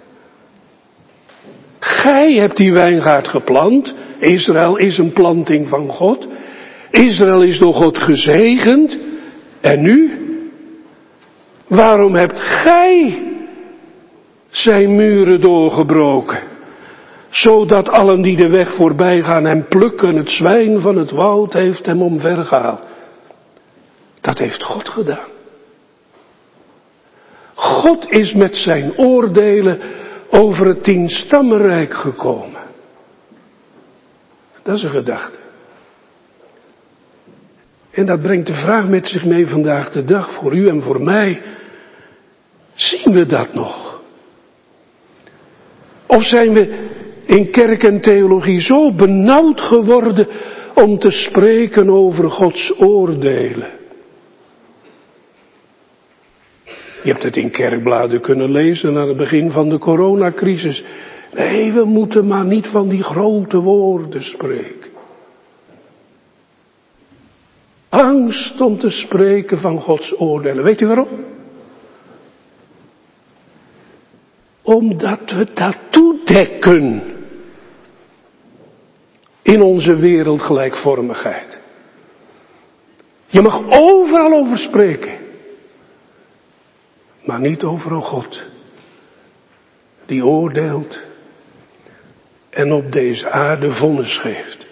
Gij hebt die wijngaard geplant. Israël is een planting van God. Israël is door God gezegend. En nu? Waarom hebt gij zijn muren doorgebroken? Zodat allen die de weg voorbij gaan hem plukken. Het zwijn van het woud heeft hem omvergehaald. Dat heeft God gedaan. God is met zijn oordelen over het tienstammenrijk gekomen. Dat is een gedachte. En dat brengt de vraag met zich mee vandaag de dag voor u en voor mij. Zien we dat nog? Of zijn we in kerk en theologie zo benauwd geworden om te spreken over Gods oordelen? Je hebt het in kerkbladen kunnen lezen aan het begin van de coronacrisis. Nee, we moeten maar niet van die grote woorden spreken. Angst om te spreken van Gods oordelen. Weet u waarom? Omdat we dat toedekken in onze wereldgelijkvormigheid. Je mag overal over spreken. Maar niet over een God die oordeelt en op deze aarde vonnis geeft.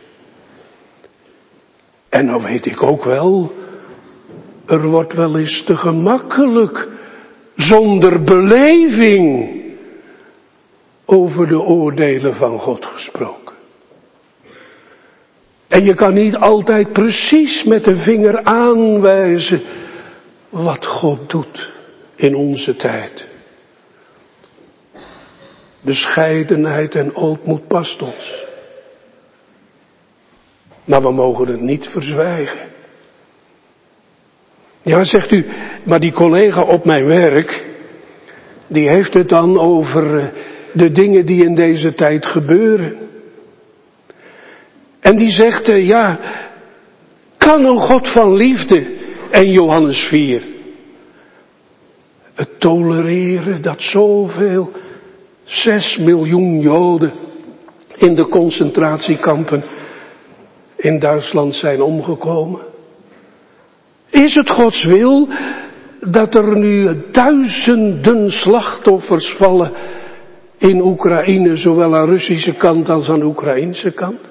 En nou weet ik ook wel, er wordt wel eens te gemakkelijk, zonder beleving, over de oordelen van God gesproken. En je kan niet altijd precies met de vinger aanwijzen wat God doet in onze tijd. Bescheidenheid en ootmoed past ons. Maar we mogen het niet verzwijgen. Ja, zegt u, maar die collega op mijn werk, die heeft het dan over de dingen die in deze tijd gebeuren. En die zegt, ja, kan een God van liefde, en Johannes vier, het tolereren dat zoveel, zes miljoen Joden in de concentratiekampen in Duitsland zijn omgekomen? Is het Gods wil dat er nu duizenden slachtoffers vallen in Oekraïne, zowel aan Russische kant als aan Oekraïnse kant?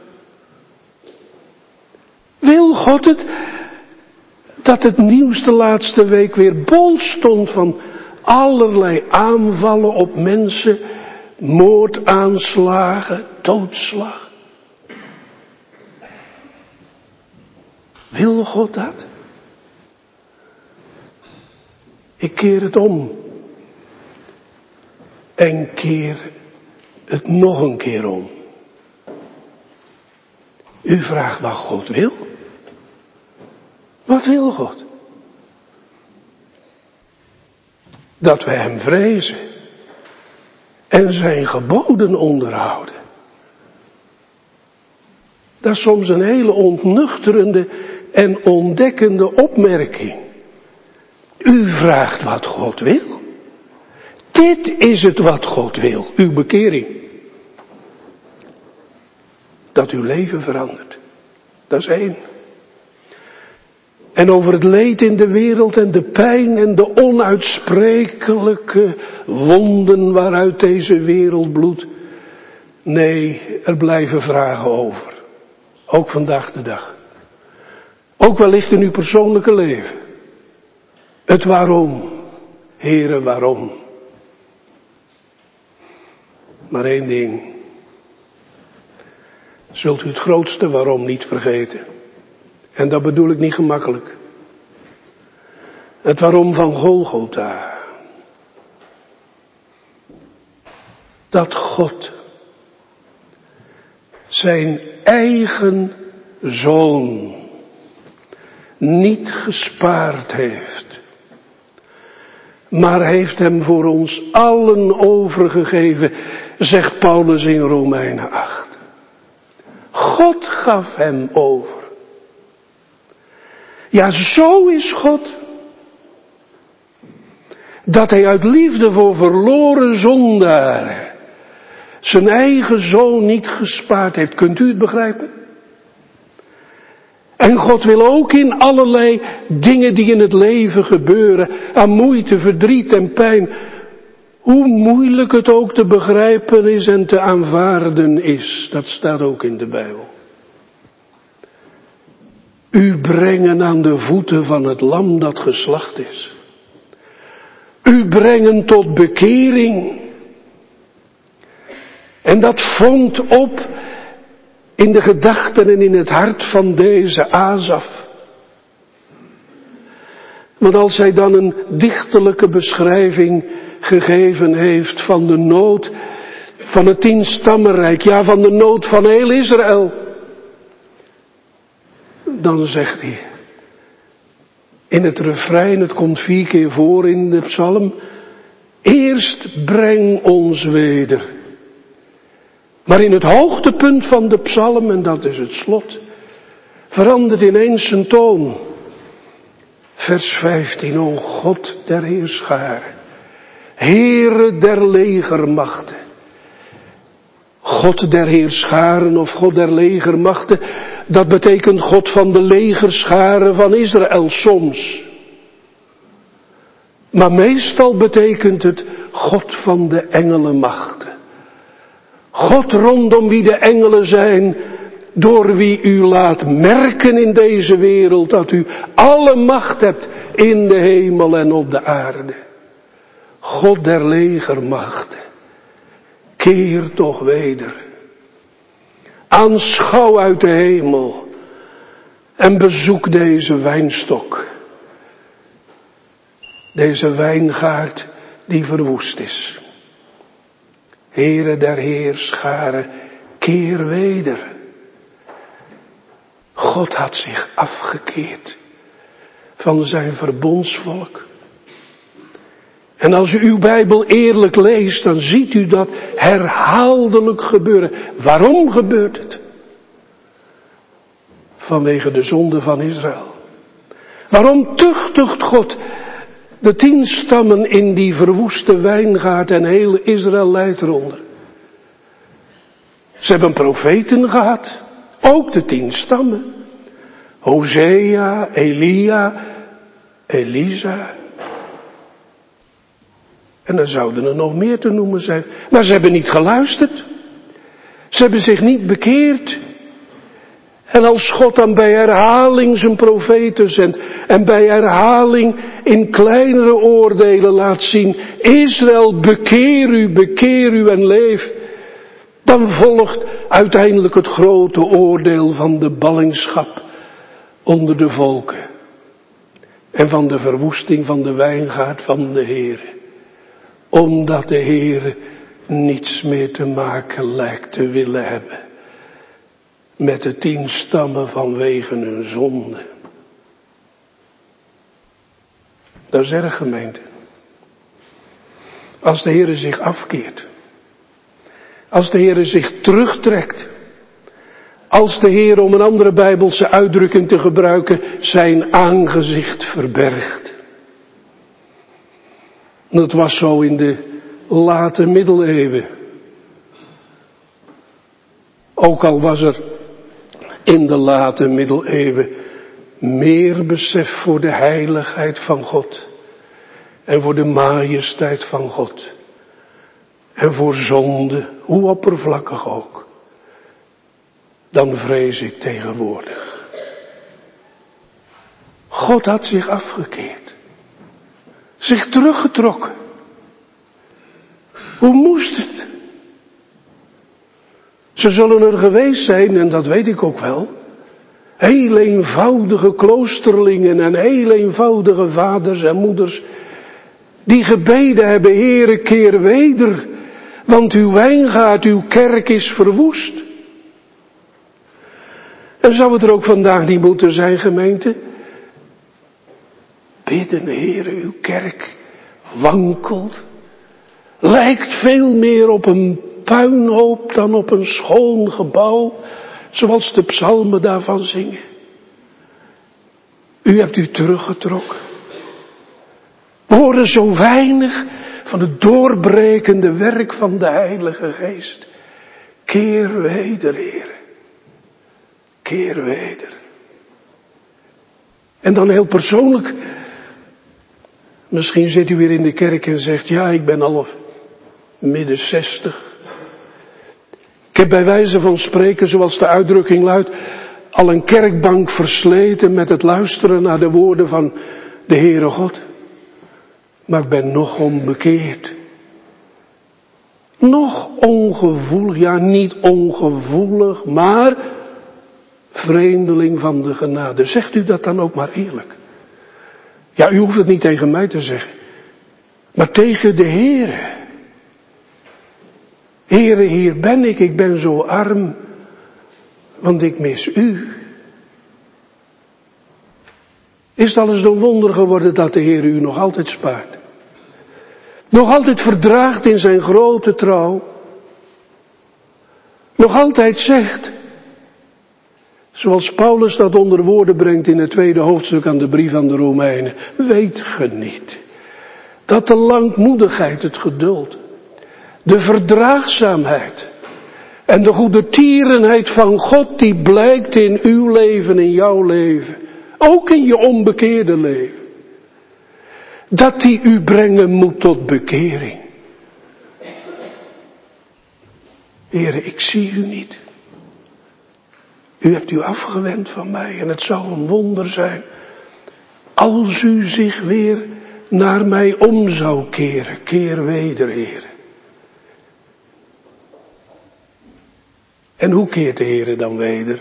Wil God het dat het nieuws de laatste week weer bol stond van allerlei aanvallen op mensen, moordaanslagen, doodslag? Wil God dat? Ik keer het om. En keer het nog een keer om. U vraagt wat God wil. Wat wil God? Dat we hem vrezen. En zijn geboden onderhouden. Dat is soms een hele ontnuchterende en ontdekkende opmerking. U vraagt wat God wil. Dit is het wat God wil, uw bekering. Dat uw leven verandert. Dat is één. En over het leed in de wereld en de pijn en de onuitsprekelijke wonden waaruit deze wereld bloedt. Nee, er blijven vragen over. Ook vandaag de dag. Ook wellicht in uw persoonlijke leven. Het waarom. Heere, waarom? Maar één ding. Zult u het grootste waarom niet vergeten. En dat bedoel ik niet gemakkelijk. Het waarom van Golgotha. Dat God zijn eigen zoon niet gespaard heeft. Maar heeft hem voor ons allen overgegeven, zegt Paulus in Romeinen acht. God gaf hem over. Ja, zo is God. Dat hij uit liefde voor verloren zondaren zijn eigen zoon niet gespaard heeft. Kunt u het begrijpen? En God wil ook in allerlei dingen die in het leven gebeuren, aan moeite, verdriet en pijn, hoe moeilijk het ook te begrijpen is en te aanvaarden is. Dat staat ook in de Bijbel. U brengen aan de voeten van het lam dat geslacht is. U brengen tot bekering. En dat vond op in de gedachten en in het hart van deze Asaf. Want als hij dan een dichterlijke beschrijving gegeven heeft van de nood van het tienstammenrijk, ja, van de nood van heel Israël, dan zegt hij in het refrein, het komt vier keer voor in de psalm, eerst breng ons weder. Maar in het hoogtepunt van de psalm, en dat is het slot, verandert ineens zijn toon. Vers vijftien, o God der heerscharen, Heere der legermachten. God der heerscharen of God der legermachten, dat betekent God van de legerscharen van Israël soms. Maar meestal betekent het God van de engelenmachten. God rondom wie de engelen zijn, door wie u laat merken in deze wereld dat u alle macht hebt in de hemel en op de aarde. God der legermachten, keer toch weder. Aanschouw uit de hemel en bezoek deze wijnstok. Deze wijngaard die verwoest is. Heere der heerscharen, keer weder. God had zich afgekeerd van zijn verbondsvolk. En als u uw Bijbel eerlijk leest, dan ziet u dat herhaaldelijk gebeuren. Waarom gebeurt het? Vanwege de zonde van Israël. Waarom tuchtigt God de tien stammen in die verwoeste wijngaard en heel Israël lijdt eronder? Ze hebben profeten gehad, ook de tien stammen. Hosea, Elia, Elisa. En dan zouden er nog meer te noemen zijn. Maar ze hebben niet geluisterd. Ze hebben zich niet bekeerd. En als God dan bij herhaling zijn profeten zendt en bij herhaling in kleinere oordelen laat zien, Israël, bekeer u, bekeer u en leef, dan volgt uiteindelijk het grote oordeel van de ballingschap onder de volken en van de verwoesting van de wijngaard van de Heere. Omdat de Heere niets meer te maken lijkt te willen hebben met de tien stammen vanwege hun zonde. Dat is erg, gemeente. Als de Heere zich afkeert. Als de Heere zich terugtrekt. Als de Heer, om een andere Bijbelse uitdrukking te gebruiken, zijn aangezicht verbergt. Dat was zo in de late middeleeuwen. Ook al was er in de late middeleeuwen meer besef voor de heiligheid van God. En voor de majesteit van God. En voor zonde, hoe oppervlakkig ook. Dan vrees ik tegenwoordig. God had zich afgekeerd. Zich teruggetrokken. Hoe moest het? Ze zullen er geweest zijn, en dat weet ik ook wel, heel eenvoudige kloosterlingen en heel eenvoudige vaders en moeders, die gebeden hebben, Heere, keer weder, want uw wijngaard, uw kerk is verwoest. En zou het er ook vandaag niet moeten zijn, gemeente? Bidden, Heere, uw kerk wankelt, lijkt veel meer op een puinhoop dan op een schoon gebouw, zoals de psalmen daarvan zingen. U hebt u teruggetrokken. We horen zo weinig van het doorbrekende werk van de Heilige Geest. Keer weder, Heere. Keer weder. En dan heel persoonlijk. Misschien zit u weer in de kerk en zegt, ja, ik ben al midden zestig. Ik heb bij wijze van spreken, zoals de uitdrukking luidt, al een kerkbank versleten met het luisteren naar de woorden van de Heere God. Maar ik ben nog onbekeerd. Nog ongevoelig, ja niet ongevoelig, maar vreemdeling van de genade. Zegt u dat dan ook maar eerlijk. Ja, u hoeft het niet tegen mij te zeggen. Maar tegen de Heere. Heere, hier ben ik, ik ben zo arm, want ik mis u. Is het alles een wonder geworden dat de Heer u nog altijd spaart? Nog altijd verdraagt in zijn grote trouw? Nog altijd zegt, zoals Paulus dat onder woorden brengt in het tweede hoofdstuk aan de brief aan de Romeinen, weet ge niet dat de langmoedigheid, het geduld, de verdraagzaamheid en de goedertierenheid van God die blijkt in uw leven, in jouw leven, ook in je onbekeerde leven, dat die u brengen moet tot bekering. Heere, ik zie u niet. U hebt u afgewend van mij en het zou een wonder zijn als u zich weer naar mij om zou keren. Keer weder, Heere. En hoe keert de Heere dan weder?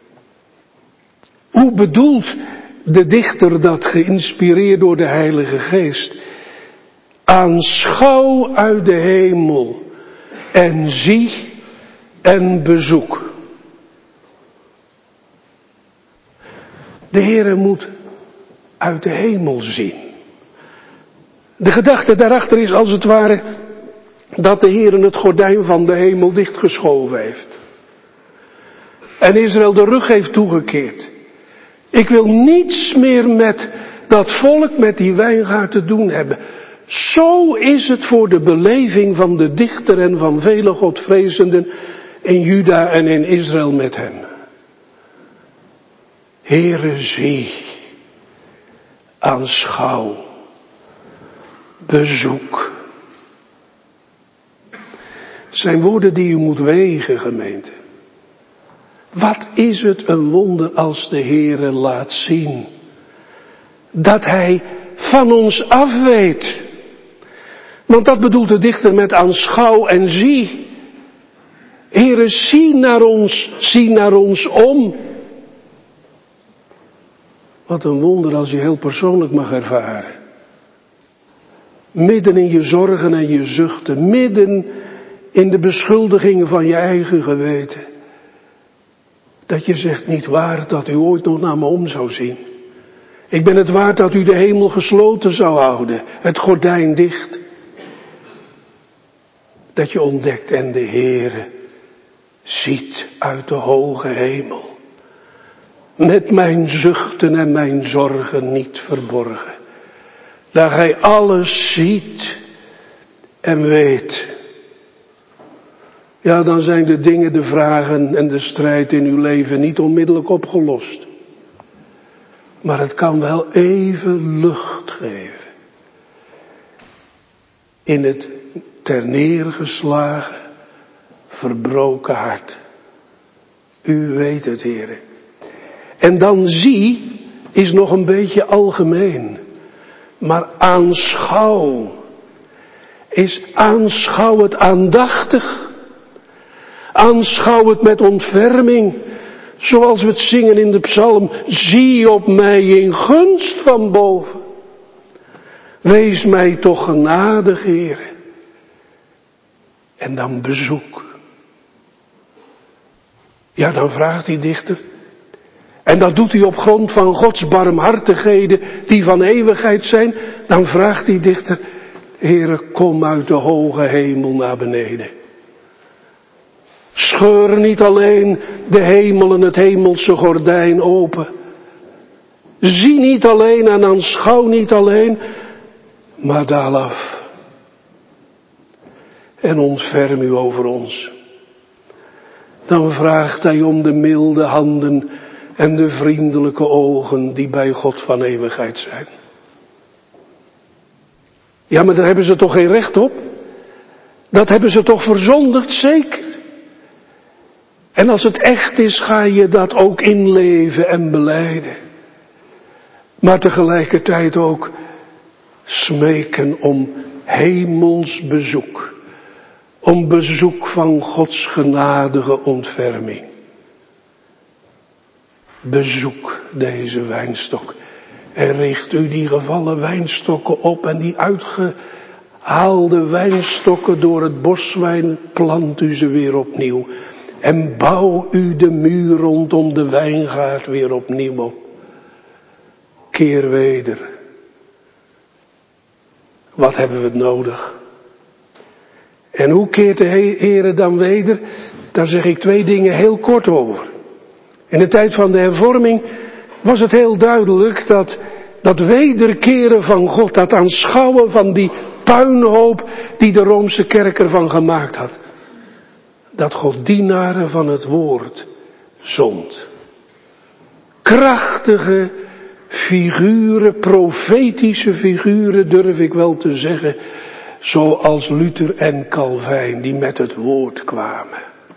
Hoe bedoelt de dichter dat, geïnspireerd door de Heilige Geest? Aanschouw uit de hemel en zie en bezoek. De Heere moet uit de hemel zien. De gedachte daarachter is als het ware dat de Heer het gordijn van de hemel dichtgeschoven heeft. En Israël de rug heeft toegekeerd. Ik wil niets meer met dat volk, met die wijngaard te doen hebben. Zo is het voor de beleving van de dichter en van vele Godvrezenden in Juda en in Israël met hem. Heere, zie, aanschouw, bezoek. Het zijn woorden die u moet wegen, gemeente. Wat is het een wonder als de Heere laat zien dat Hij van ons af weet. Want dat bedoelt de dichter met aanschouw en zie. Heere, zie naar ons, zie naar ons om. Wat een wonder als je heel persoonlijk mag ervaren. Midden in je zorgen en je zuchten, midden in de beschuldigingen van je eigen geweten. Dat je zegt, niet waar dat u ooit nog naar me om zou zien. Ik ben het waard dat u de hemel gesloten zou houden, het gordijn dicht. Dat je ontdekt en de Heere ziet uit de hoge hemel. Met mijn zuchten en mijn zorgen niet verborgen. Dat Hij alles ziet en weet. Ja, dan zijn de dingen, de vragen en de strijd in uw leven niet onmiddellijk opgelost. Maar het kan wel even lucht geven. In het terneergeslagen, verbroken hart. U weet het, Heere. En dan zie is nog een beetje algemeen. Maar aanschouw is aanschouw het aandachtig. Aanschouw het met ontferming. Zoals we het zingen in de psalm. Zie op mij in gunst van boven. Wees mij toch genadig, Heere. En dan bezoek. Ja, dan vraagt die dichter. En dat doet hij op grond van Gods barmhartigheden die van eeuwigheid zijn. Dan vraagt die dichter. Heere, kom uit de hoge hemel naar beneden. Scheur niet alleen de hemel en het hemelse gordijn open. Zie niet alleen en aanschouw niet alleen, maar daal af. En ontferm u over ons. Dan vraagt hij om de milde handen en de vriendelijke ogen die bij God van eeuwigheid zijn. Ja, maar daar hebben ze toch geen recht op? Dat hebben ze toch verzondigd, zeker? En als het echt is, ga je dat ook inleven en belijden. Maar tegelijkertijd ook smeken om hemels bezoek. Om bezoek van Gods genadige ontferming. Bezoek deze wijnstok. En richt u die gevallen wijnstokken op en die uitgehaalde wijnstokken door het boswijn, plant u ze weer opnieuw. En bouw u de muur rondom de wijngaard weer opnieuw op. Keer weder. Wat hebben we nodig? En hoe keert de Heere dan weder? Daar zeg ik twee dingen heel kort over. In de tijd van de hervorming was het heel duidelijk dat dat wederkeren van God, dat aanschouwen van die puinhoop die de Roomse kerk ervan gemaakt had. Dat God dienaren van het woord zond. Krachtige figuren, profetische figuren durf ik wel te zeggen. Zoals Luther en Calvijn die met het woord kwamen.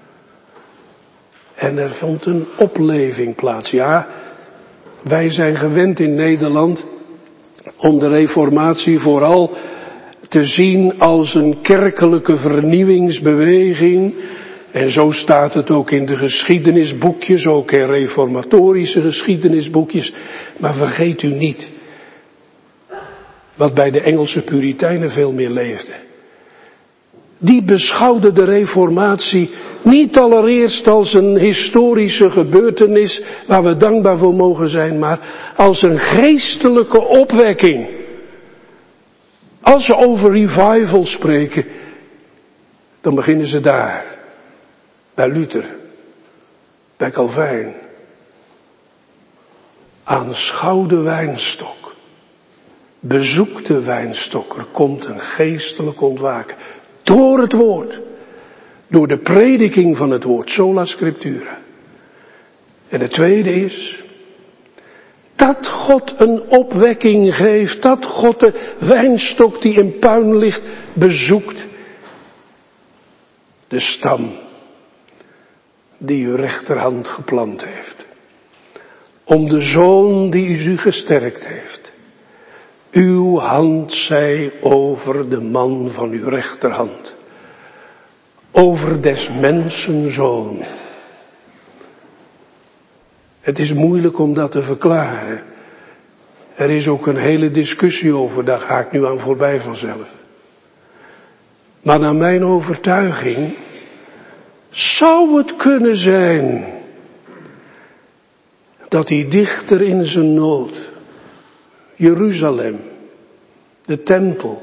En er vond een opleving plaats. Ja, wij zijn gewend in Nederland om de reformatie vooral te zien als een kerkelijke vernieuwingsbeweging. En zo staat het ook in de geschiedenisboekjes, ook in reformatorische geschiedenisboekjes. Maar vergeet u niet wat bij de Engelse Puritijnen veel meer leefde. Die beschouwde de reformatie niet allereerst als een historische gebeurtenis waar we dankbaar voor mogen zijn, maar als een geestelijke opwekking. Als ze over revival spreken, dan beginnen ze daar. Bij Luther, bij Calvijn. Aanschouw de wijnstok. Bezoek de wijnstok. Er komt een geestelijk ontwaken. Door het woord. Door de prediking van het woord. Sola scriptura. En het tweede is. Dat God een opwekking geeft. Dat God de wijnstok die in puin ligt bezoekt. De stam. Die uw rechterhand geplant heeft. Om de zoon die u gesterkt heeft. Uw hand zij over de man van uw rechterhand. Over des mensen zoon. Het is moeilijk om dat te verklaren. Er is ook een hele discussie over, daar ga ik nu aan voorbij vanzelf. Maar naar mijn overtuiging zou het kunnen zijn dat die dichter in zijn nood, Jeruzalem, de tempel,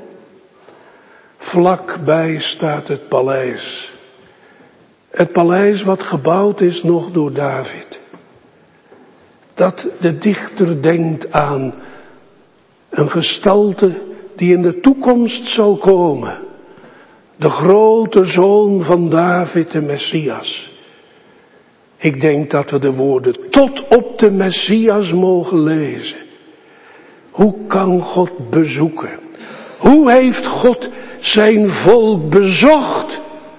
vlakbij staat het paleis. Het paleis wat gebouwd is nog door David. Dat de dichter denkt aan een gestalte die in de toekomst zal komen. De grote zoon van David, de Messias. Ik denk dat we de woorden tot op de Messias mogen lezen. Hoe kan God bezoeken? Hoe heeft God zijn volk bezocht?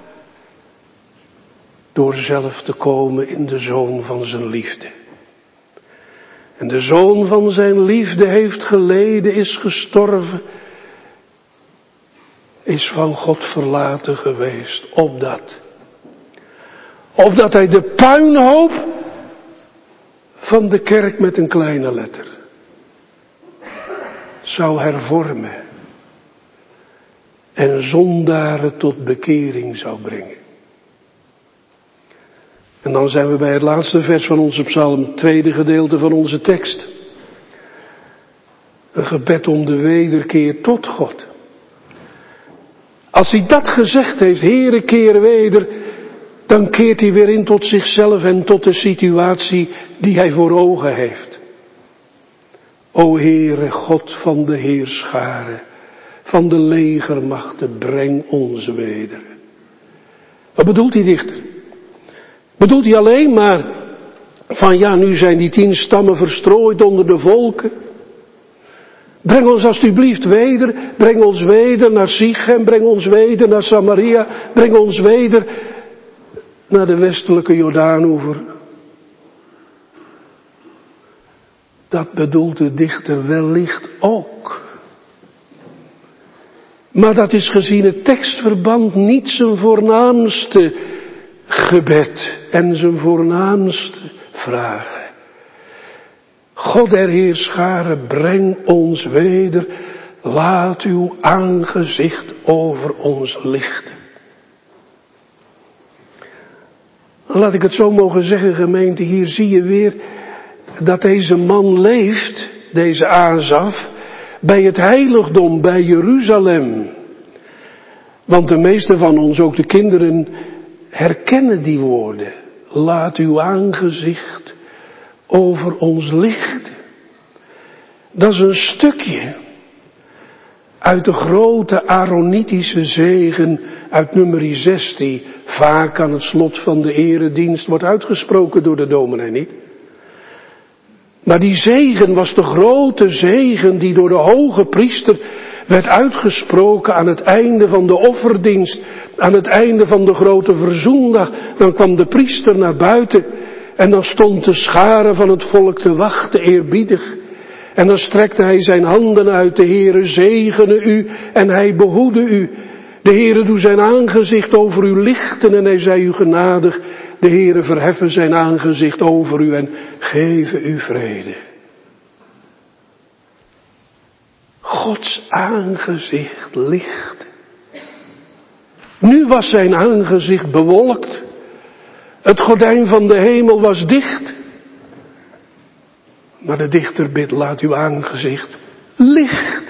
Door zelf te komen in de zoon van zijn liefde. En de zoon van zijn liefde heeft geleden, is gestorven. Is van God verlaten geweest, opdat. Opdat hij de puinhoop van de kerk met een kleine letter zou hervormen. En zondaren tot bekering zou brengen. En dan zijn we bij het laatste vers van onze psalm, het tweede gedeelte van onze tekst. Een gebed om de wederkeer tot God. Als hij dat gezegd heeft, Heere, keer weder, dan keert hij weer in tot zichzelf en tot de situatie die hij voor ogen heeft. O Heere, God van de heerscharen, van de legermachten, breng ons weder. Wat bedoelt die dichter? Bedoelt hij alleen maar van ja, nu zijn die tien stammen verstrooid onder de volken. Breng ons alstublieft weder, breng ons weder naar Sichem, breng ons weder naar Samaria, breng ons weder naar de westelijke Jordaanoever. Dat bedoelt de dichter wellicht ook. Maar dat is gezien het tekstverband niet zijn voornaamste gebed en zijn voornaamste vraag. God der heerscharen, breng ons weder, laat uw aangezicht over ons lichten. Laat ik het zo mogen zeggen, gemeente, hier zie je weer dat deze man leeft, deze Asaf, bij het heiligdom, bij Jeruzalem. Want de meeste van ons, ook de kinderen, herkennen die woorden. Laat uw aangezicht over ons lichten. Dat is een stukje uit de grote Aaronitische zegen uit nummer zes, die vaak aan het slot van de eredienst wordt uitgesproken door de dominee, niet? Maar die zegen was de grote zegen die door de hoge priester werd uitgesproken aan het einde van de offerdienst, aan het einde van de grote verzoendag. Dan kwam de priester naar buiten en dan stond de schare van het volk te wachten, eerbiedig. En dan strekte hij zijn handen uit, de Heere zegene u en hij behoede u. De Heere doe zijn aangezicht over u lichten en hij zij u genadig. De Heere verheffen zijn aangezicht over u en geven u vrede. Gods aangezicht licht. Nu was zijn aangezicht bewolkt. Het gordijn van de hemel was dicht. Maar de dichter bidt, laat uw aangezicht licht.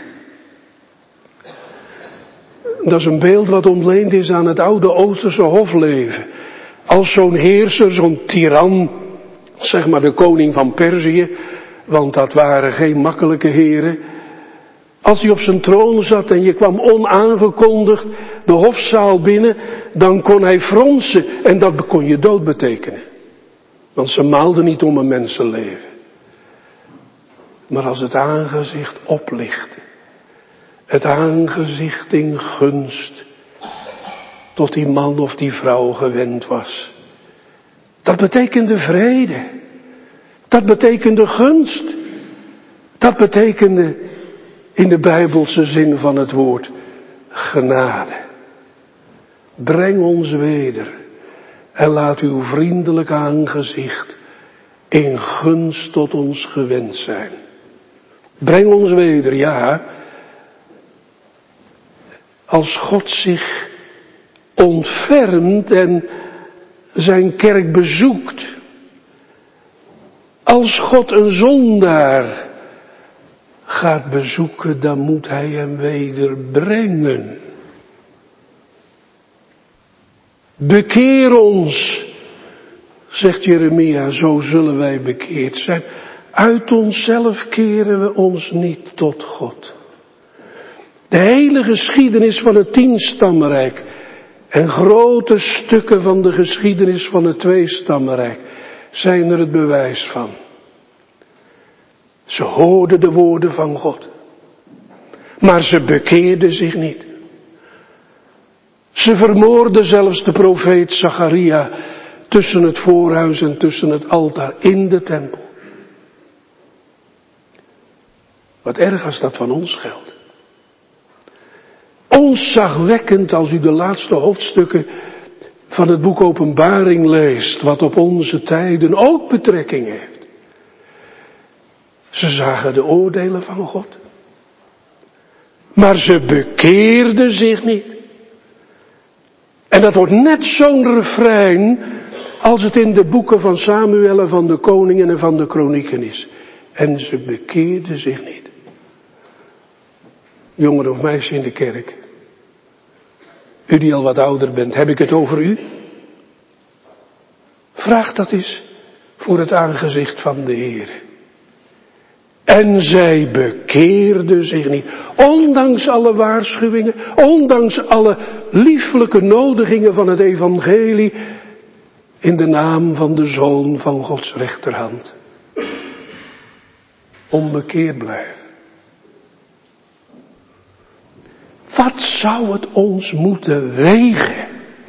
Dat is een beeld wat ontleend is aan het oude Oosterse hofleven. Als zo'n heerser, zo'n tiran, zeg maar de koning van Perzië, want dat waren geen makkelijke heren. Als hij op zijn troon zat en je kwam onaangekondigd de hofzaal binnen, dan kon hij fronsen en dat kon je dood betekenen. Want ze maalden niet om een mensenleven. Maar als het aangezicht oplichtte, het aangezicht in gunst, tot die man of die vrouw gewend was. Dat betekende vrede. Dat betekende gunst. Dat betekende in de Bijbelse zin van het woord genade. Breng ons weder en laat uw vriendelijk aangezicht in gunst tot ons gewend zijn. Breng ons weder, ja. Als God zich ontfermt en zijn kerk bezoekt. Als God een zondaar gaat bezoeken, dan moet hij hem weder brengen. Bekeer ons, zegt Jeremia, zo zullen wij bekeerd zijn. Uit onszelf keren we ons niet tot God. De hele geschiedenis van het tienstammenrijk en grote stukken van de geschiedenis van het tweestammenrijk zijn er het bewijs van. Ze hoorden de woorden van God, maar ze bekeerden zich niet. Ze vermoorden zelfs de profeet Zacharia tussen het voorhuis en tussen het altaar in de tempel. Wat erg als dat van ons geldt. Ontzagwekkend als u de laatste hoofdstukken van het boek Openbaring leest, wat op onze tijden ook betrekking heeft. Ze zagen de oordelen van God. Maar ze bekeerden zich niet. En dat wordt net zo'n refrein als het in de boeken van Samuel en van de koningen en van de kronieken is. En ze bekeerden zich niet. Jongen of meisje in de kerk. U die al wat ouder bent, heb ik het over u? Vraag dat eens voor het aangezicht van de Heer. En zij bekeerden zich niet. Ondanks alle waarschuwingen, ondanks alle lieflijke nodigingen van het evangelie, in de naam van de Zoon van Gods rechterhand. Onbekeerd blijven. Wat zou het ons moeten wegen,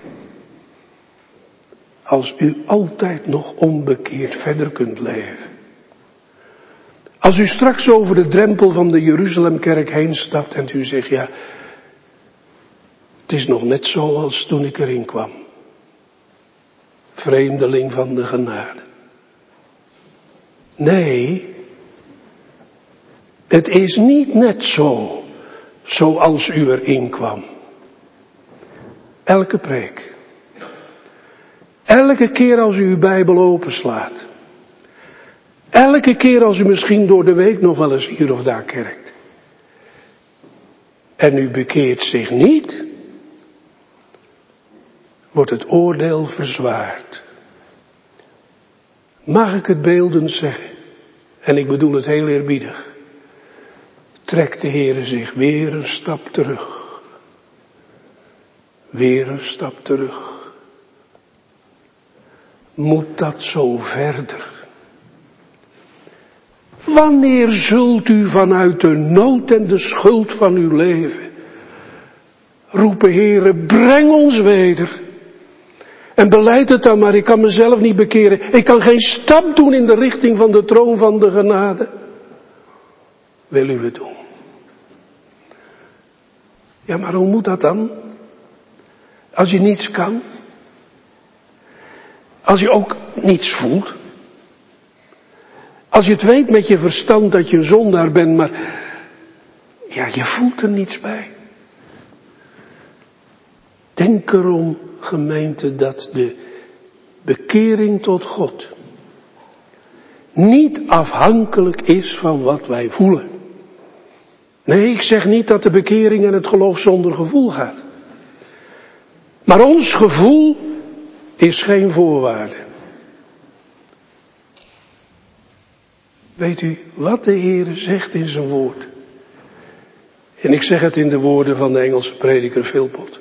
als u altijd nog onbekeerd verder kunt leven? Als u straks over de drempel van de Jeruzalemkerk heen stapt en u zegt, ja, het is nog net zoals toen ik erin kwam. Vreemdeling van de genade. Nee, het is niet net zo, zoals u erin kwam. Elke preek. Elke keer als u uw Bijbel openslaat. Elke keer als u misschien door de week nog wel eens hier of daar kerkt. En u bekeert zich niet, wordt het oordeel verzwaard. Mag ik het beeldend zeggen? En ik bedoel het heel eerbiedig. Trekt de Heere zich weer een stap terug. Weer een stap terug. Moet dat zo verder? Wanneer zult u vanuit de nood en de schuld van uw leven roepen, Heere, breng ons weder. En beleid het dan maar, ik kan mezelf niet bekeren. Ik kan geen stap doen in de richting van de troon van de genade. Wil u het doen? Ja, maar hoe moet dat dan? Als je niets kan? Als je ook niets voelt? Als je het weet met je verstand dat je een zondaar bent, maar ja, je voelt er niets bij. Denk erom, gemeente, dat de bekering tot God niet afhankelijk is van wat wij voelen. Nee, ik zeg niet dat de bekering en het geloof zonder gevoel gaat. Maar ons gevoel is geen voorwaarde. Weet u wat de Heer zegt in zijn woord? En ik zeg het in de woorden van de Engelse prediker Philpott.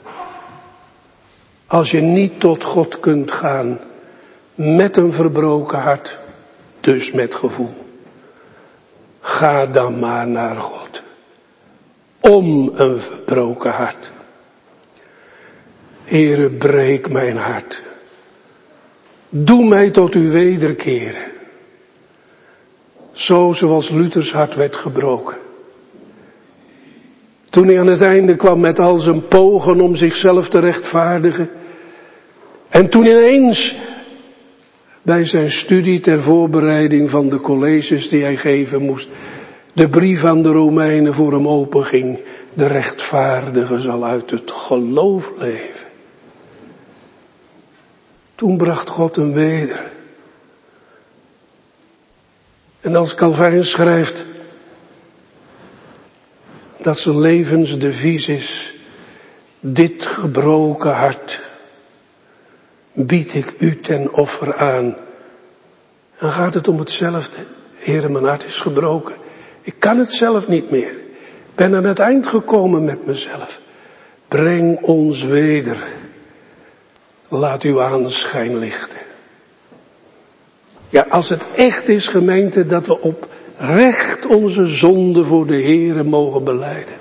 Als je niet tot God kunt gaan met een verbroken hart, dus met gevoel, ga dan maar naar God. Om een verbroken hart. Heere, breek mijn hart. Doe mij tot uw wederkeren. Zo zoals Luthers hart werd gebroken. Toen hij aan het einde kwam met al zijn pogen om zichzelf te rechtvaardigen. En toen ineens bij zijn studie ter voorbereiding van de colleges die hij geven moest, de brief aan de Romeinen voor hem openging. De rechtvaardige zal uit het geloof leven. Toen bracht God hem weder. En als Calvijn schrijft dat zijn levensdevies is, dit gebroken hart bied ik u ten offer aan. Dan gaat het om hetzelfde. Heere, mijn hart is gebroken. Ik kan het zelf niet meer. Ik ben aan het eind gekomen met mezelf. Breng ons weder. Laat uw aanschijn lichten. Ja, als het echt is, gemeente, dat we oprecht onze zonde voor de Heere mogen belijden,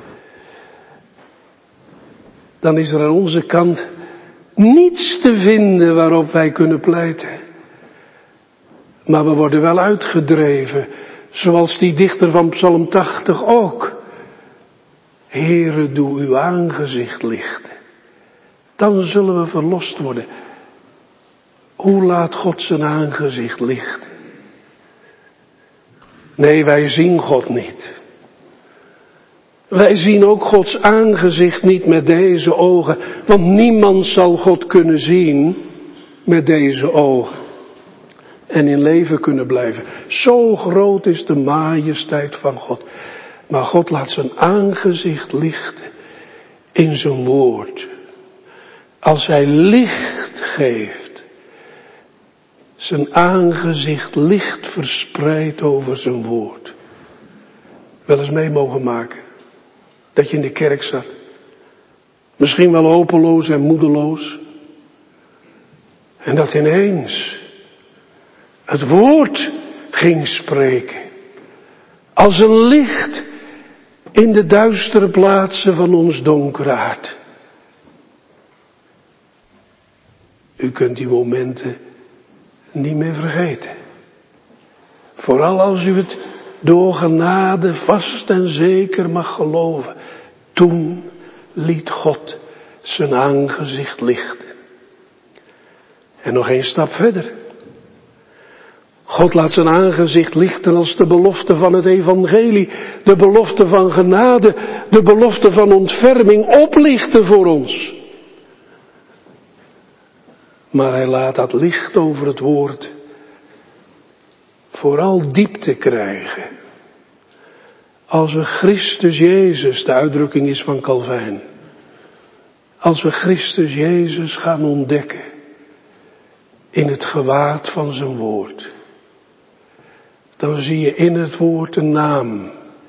dan is er aan onze kant niets te vinden waarop wij kunnen pleiten. Maar we worden wel uitgedreven, zoals die dichter van Psalm tachtig ook. Heere, doe uw aangezicht lichten. Dan zullen we verlost worden. Hoe laat God zijn aangezicht lichten? Nee, wij zien God niet. Wij zien ook Gods aangezicht niet met deze ogen. Want niemand zal God kunnen zien met deze ogen. En in leven kunnen blijven. Zo groot is de majesteit van God. Maar God laat zijn aangezicht lichten in zijn woord. Als hij licht geeft, zijn aangezicht licht verspreidt over zijn woord. Wel eens mee mogen maken dat je in de kerk zat. Misschien wel hopeloos en moedeloos. En dat ineens het woord ging spreken. Als een licht in de duistere plaatsen van ons donkere hart. U kunt die momenten niet meer vergeten. Vooral als u het door genade vast en zeker mag geloven. Toen liet God zijn aangezicht lichten. En nog één stap verder. God laat zijn aangezicht lichten als de belofte van het evangelie, de belofte van genade, de belofte van ontferming oplichten voor ons. Maar hij laat dat licht over het woord vooral diepte krijgen. Als we Christus Jezus, de uitdrukking is van Calvijn, als we Christus Jezus gaan ontdekken in het gewaad van zijn woord, dan zie je in het woord een naam.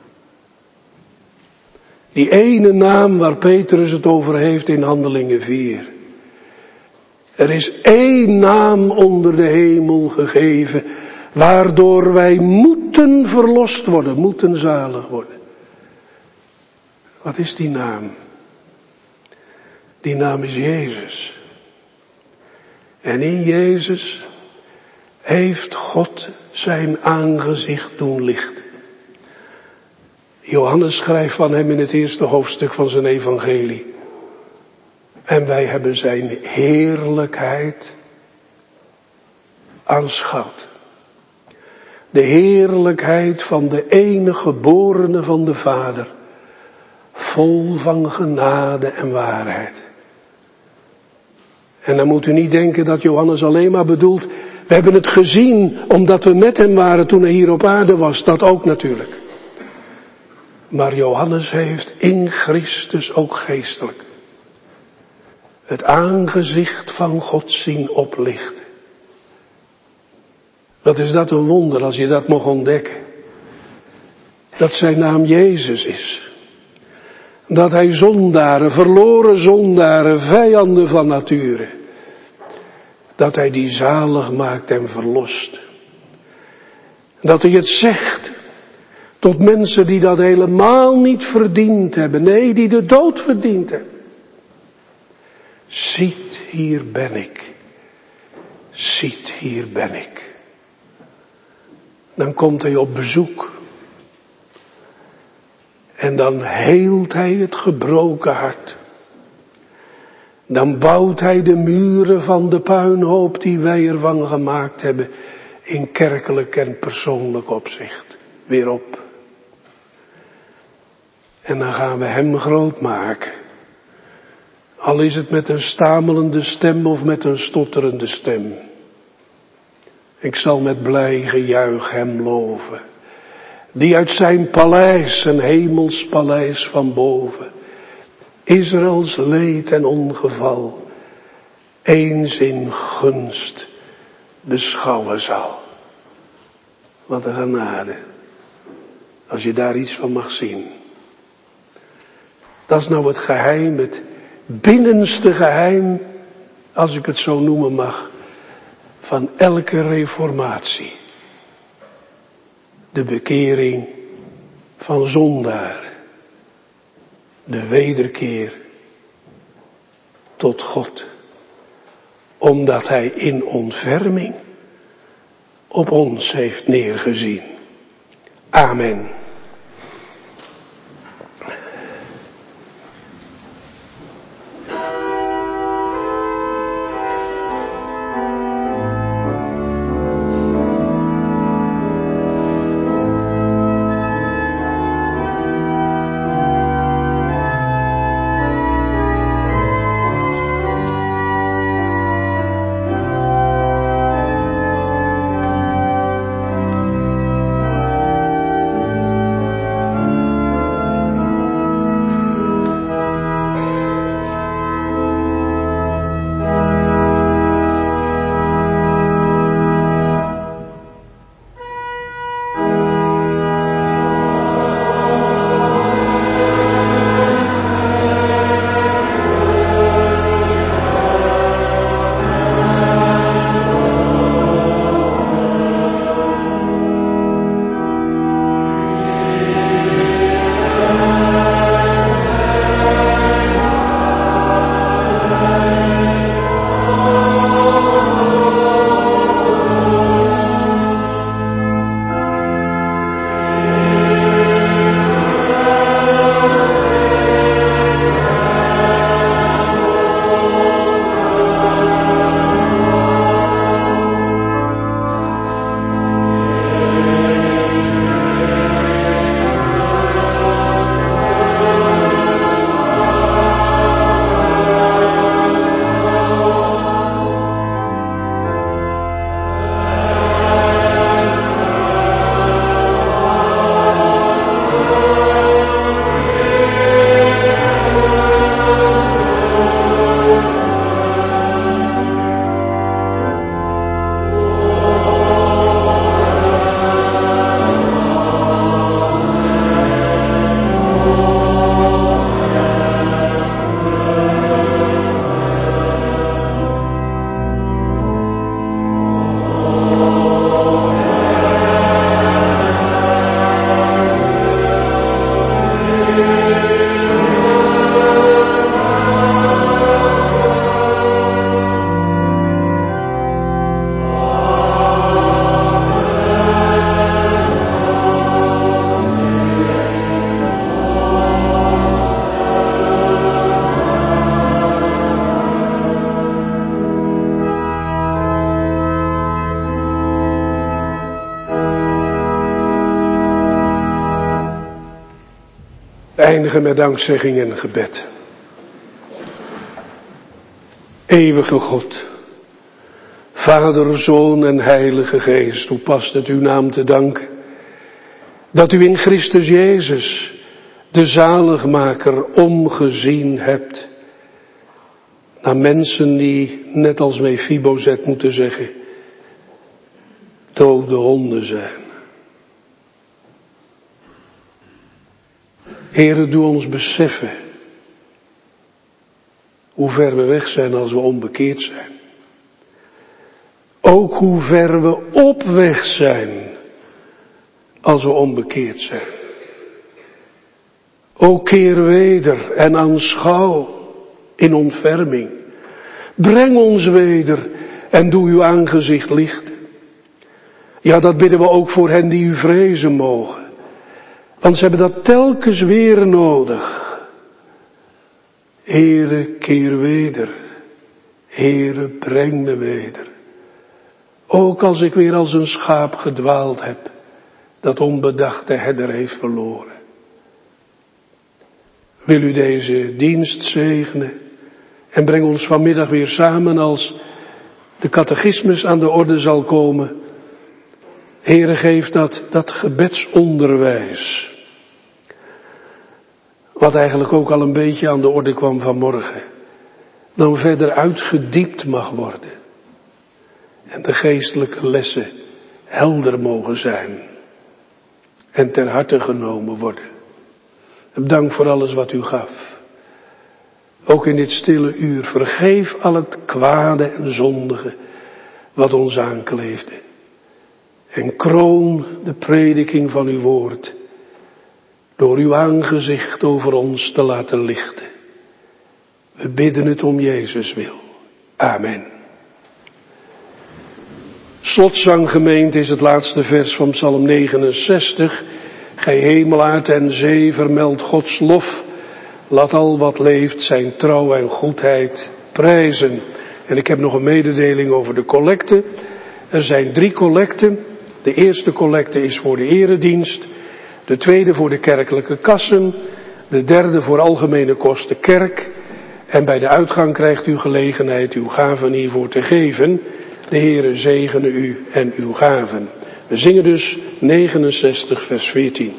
Die ene naam waar Petrus het over heeft in Handelingen vier. Er is één naam onder de hemel gegeven, waardoor wij moeten verlost worden, moeten zalig worden. Wat is die naam? Die naam is Jezus. En in Jezus heeft God zijn aangezicht doen lichten. Johannes schrijft van hem in het eerste hoofdstuk van zijn evangelie. En wij hebben zijn heerlijkheid aanschouwd. De heerlijkheid van de enige geborene van de Vader. Vol van genade en waarheid. En dan moet u niet denken dat Johannes alleen maar bedoelt, we hebben het gezien omdat we met hem waren toen hij hier op aarde was. Dat ook natuurlijk. Maar Johannes heeft in Christus ook geestelijk het aangezicht van God zien oplichten. Wat is dat een wonder als je dat mag ontdekken. Dat zijn naam Jezus is. Dat hij zondaren, verloren zondaren, vijanden van nature. Dat hij die zalig maakt en verlost. Dat hij het zegt tot mensen die dat helemaal niet verdiend hebben. Nee, die de dood verdiend hebben. Ziet, hier ben ik. Ziet, hier ben ik. Dan komt hij op bezoek. En dan heelt hij het gebroken hart. Dan bouwt hij de muren van de puinhoop die wij ervan gemaakt hebben in kerkelijk en persoonlijk opzicht weer op. En dan gaan we hem groot maken. Al is het met een stamelende stem of met een stotterende stem. Ik zal met blij gejuich hem loven. Die uit zijn paleis, zijn hemels paleis van boven, Israëls leed en ongeval, eens in gunst beschouwen zal. Wat een genade. Als je daar iets van mag zien. Dat is nou het geheim, het binnenste geheim, als ik het zo noemen mag, van elke reformatie. De bekering van zondaren. De wederkeer tot God. Omdat hij in ontferming op ons heeft neergezien. Amen. Eindigen met dankzegging en gebed. Eeuwige God, Vader, Zoon en Heilige Geest, hoe past het uw naam te danken, dat u in Christus Jezus, de zaligmaker, omgezien hebt naar mensen die, net als Mephibozet moeten zeggen, dode honden zijn. Heere, doe ons beseffen hoe ver we weg zijn als we onbekeerd zijn. Ook hoe ver we op weg zijn als we onbekeerd zijn. O keer weder en aanschouw in ontferming. Breng ons weder en doe uw aangezicht lichten. Ja, dat bidden we ook voor hen die u vrezen mogen. Want ze hebben dat telkens weer nodig. Heere, keer weder. Heere, breng me weder. Ook als ik weer als een schaap gedwaald heb, dat onbedachte herder heeft verloren. Wil u deze dienst zegenen en breng ons vanmiddag weer samen als de catechismus aan de orde zal komen. Heere, geef dat, dat gebedsonderwijs, wat eigenlijk ook al een beetje aan de orde kwam vanmorgen, dan verder uitgediept mag worden. En de geestelijke lessen helder mogen zijn en ter harte genomen worden. Dank voor alles wat u gaf. Ook in dit stille uur, vergeef al het kwade en zondige wat ons aankleefde. En kroon de prediking van uw woord door uw aangezicht over ons te laten lichten. We bidden het om Jezus wil. Amen. Slotzanggemeente is het laatste vers van Psalm negenenzestig. Gij hemelaard en zee, vermeld Gods lof. Laat al wat leeft zijn trouw en goedheid prijzen. En ik heb nog een mededeling over de collecte. Er zijn drie collecten. De eerste collecte is voor de eredienst. De tweede voor de kerkelijke kassen. De derde voor algemene kosten kerk. En bij de uitgang krijgt u gelegenheid uw gaven hiervoor te geven. De Heere zegene u en uw gaven. We zingen dus negenenzestig vers veertien.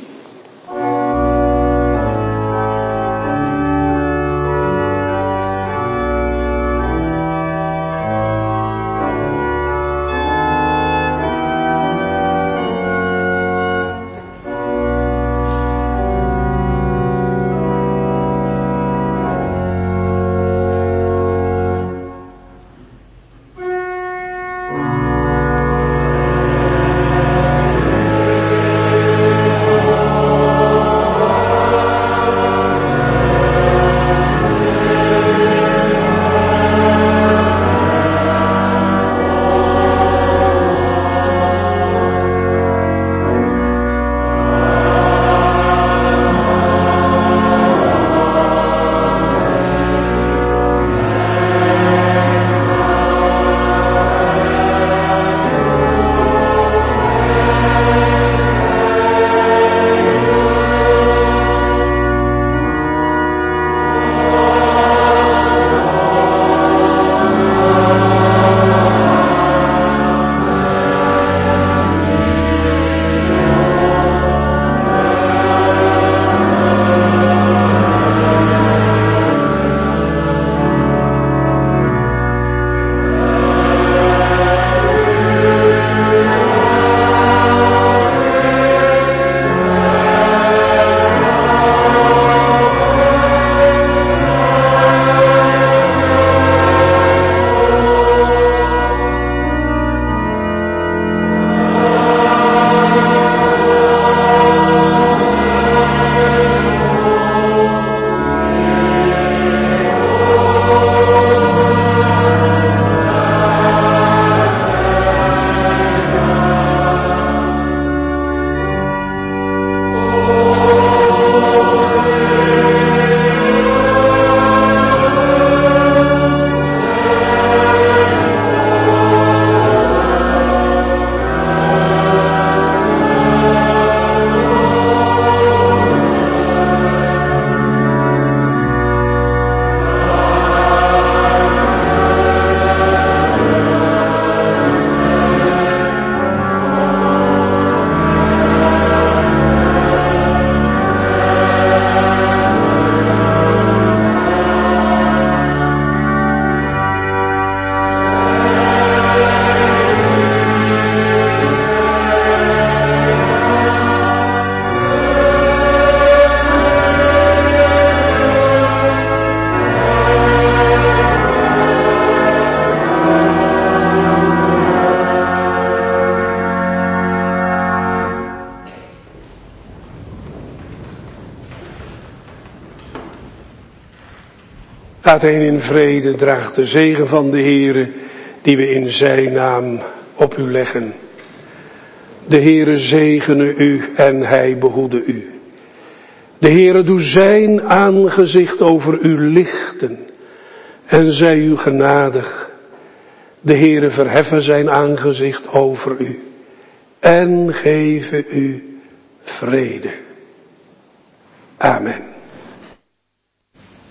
Gaat heen in vrede, draagt de zegen van de Heere, die we in zijn naam op u leggen. De Heere zegene u en hij behoede u. De Heere doe zijn aangezicht over u lichten en zij u genadig. De Heere verheffen zijn aangezicht over u en geven u vrede. Amen.